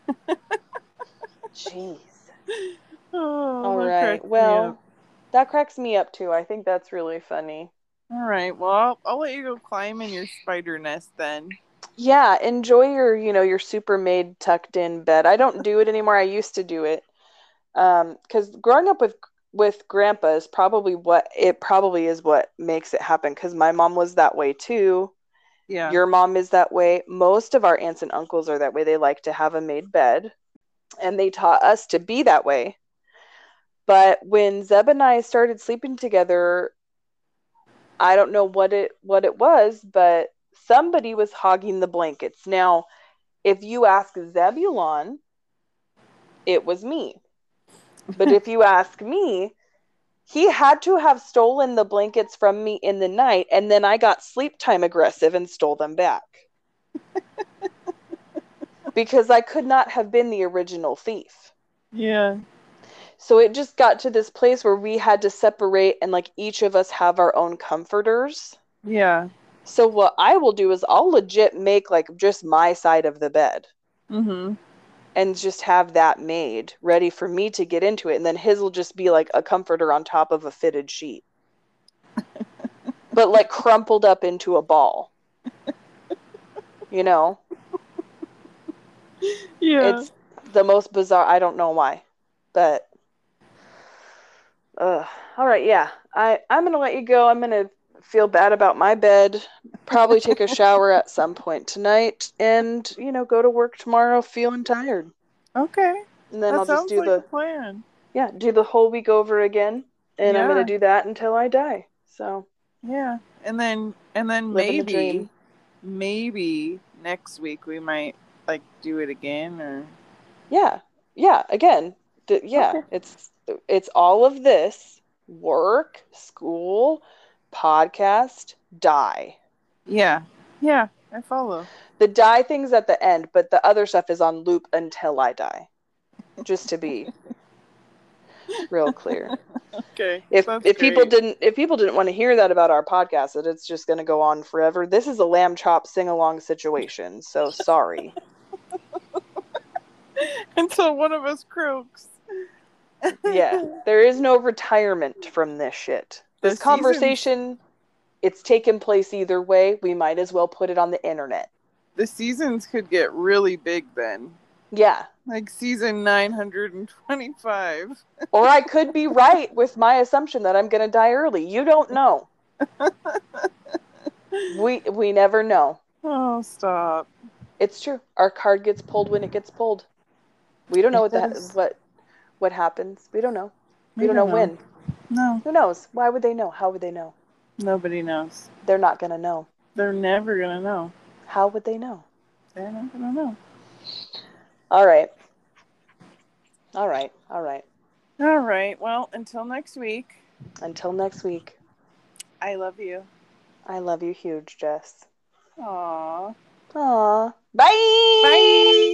Jeez. Oh, All that right. cracks me Well, up. that cracks me up too. I think that's really funny. All right. Well, I'll, I'll let you go climb in your spider nest then. Yeah, enjoy your, you know, your super made tucked in bed. I don't do it anymore. I used to do it. Um, because growing up with with grandpa is probably what it probably is what makes it happen. Because my mom was that way too. Yeah. Your mom is that way. Most of our aunts and uncles are that way. They like to have a made bed, and they taught us to be that way. But when Zeb and I started sleeping together, I don't know what it what it was, but somebody was hogging the blankets. Now, if you ask Zebulon, it was me. But if you ask me, he had to have stolen the blankets from me in the night, and then I got sleep time aggressive and stole them back. Because I could not have been the original thief. Yeah. So it just got to this place where we had to separate and like each of us have our own comforters. Yeah. So what I will do is I'll legit make like just my side of the bed. Mm-hmm. And just have that made ready for me to get into it. And then his will just be like a comforter on top of a fitted sheet. But like crumpled up into a ball. You know? Yeah. It's the most bizarre. I don't know why. But uh, all right, yeah. I, I'm going to let you go. I'm going to feel bad about my bed. Probably take a shower at some point tonight. And, you know, go to work tomorrow feeling tired. Okay. And then that I'll sounds just do like the a plan. Yeah, do the whole week over again. And yeah. I'm going to do that until I die. So yeah. And then and then living the maybe dream. maybe next week we might like do it again or Yeah. Yeah, again. D- yeah, Okay. it's it's all of this work, school, podcast, die. Yeah. Yeah, I follow. The die thing's at the end, but the other stuff is on loop until I die. Just to be real clear. Okay. If That's if people great. didn't if people didn't want to hear that about our podcast, that it's just going to go on forever. This is a lamb chop sing along situation. So sorry. Until one of us croaks. Yeah, there is no retirement from this shit. This The conversation, it's taken place either way. We might as well put it on the internet. the seasons could get really big then. Yeah. Like season nine hundred twenty-five. Or I could be right with my assumption that I'm going to die early. You don't know. we we never know. Oh, stop. It's true. Our card gets pulled when it gets pulled. We don't know what that what what happens. We don't know. We, we don't, don't know, know when. No. Who knows? Why would they know? How would they know? Nobody knows. They're not going to know. They're never going to know. How would they know? They're not going to know. All right. All right. All right. All right. Well, until next week. Until next week. I love you. I love you huge, Jess. Aww. Aww. Bye. Bye.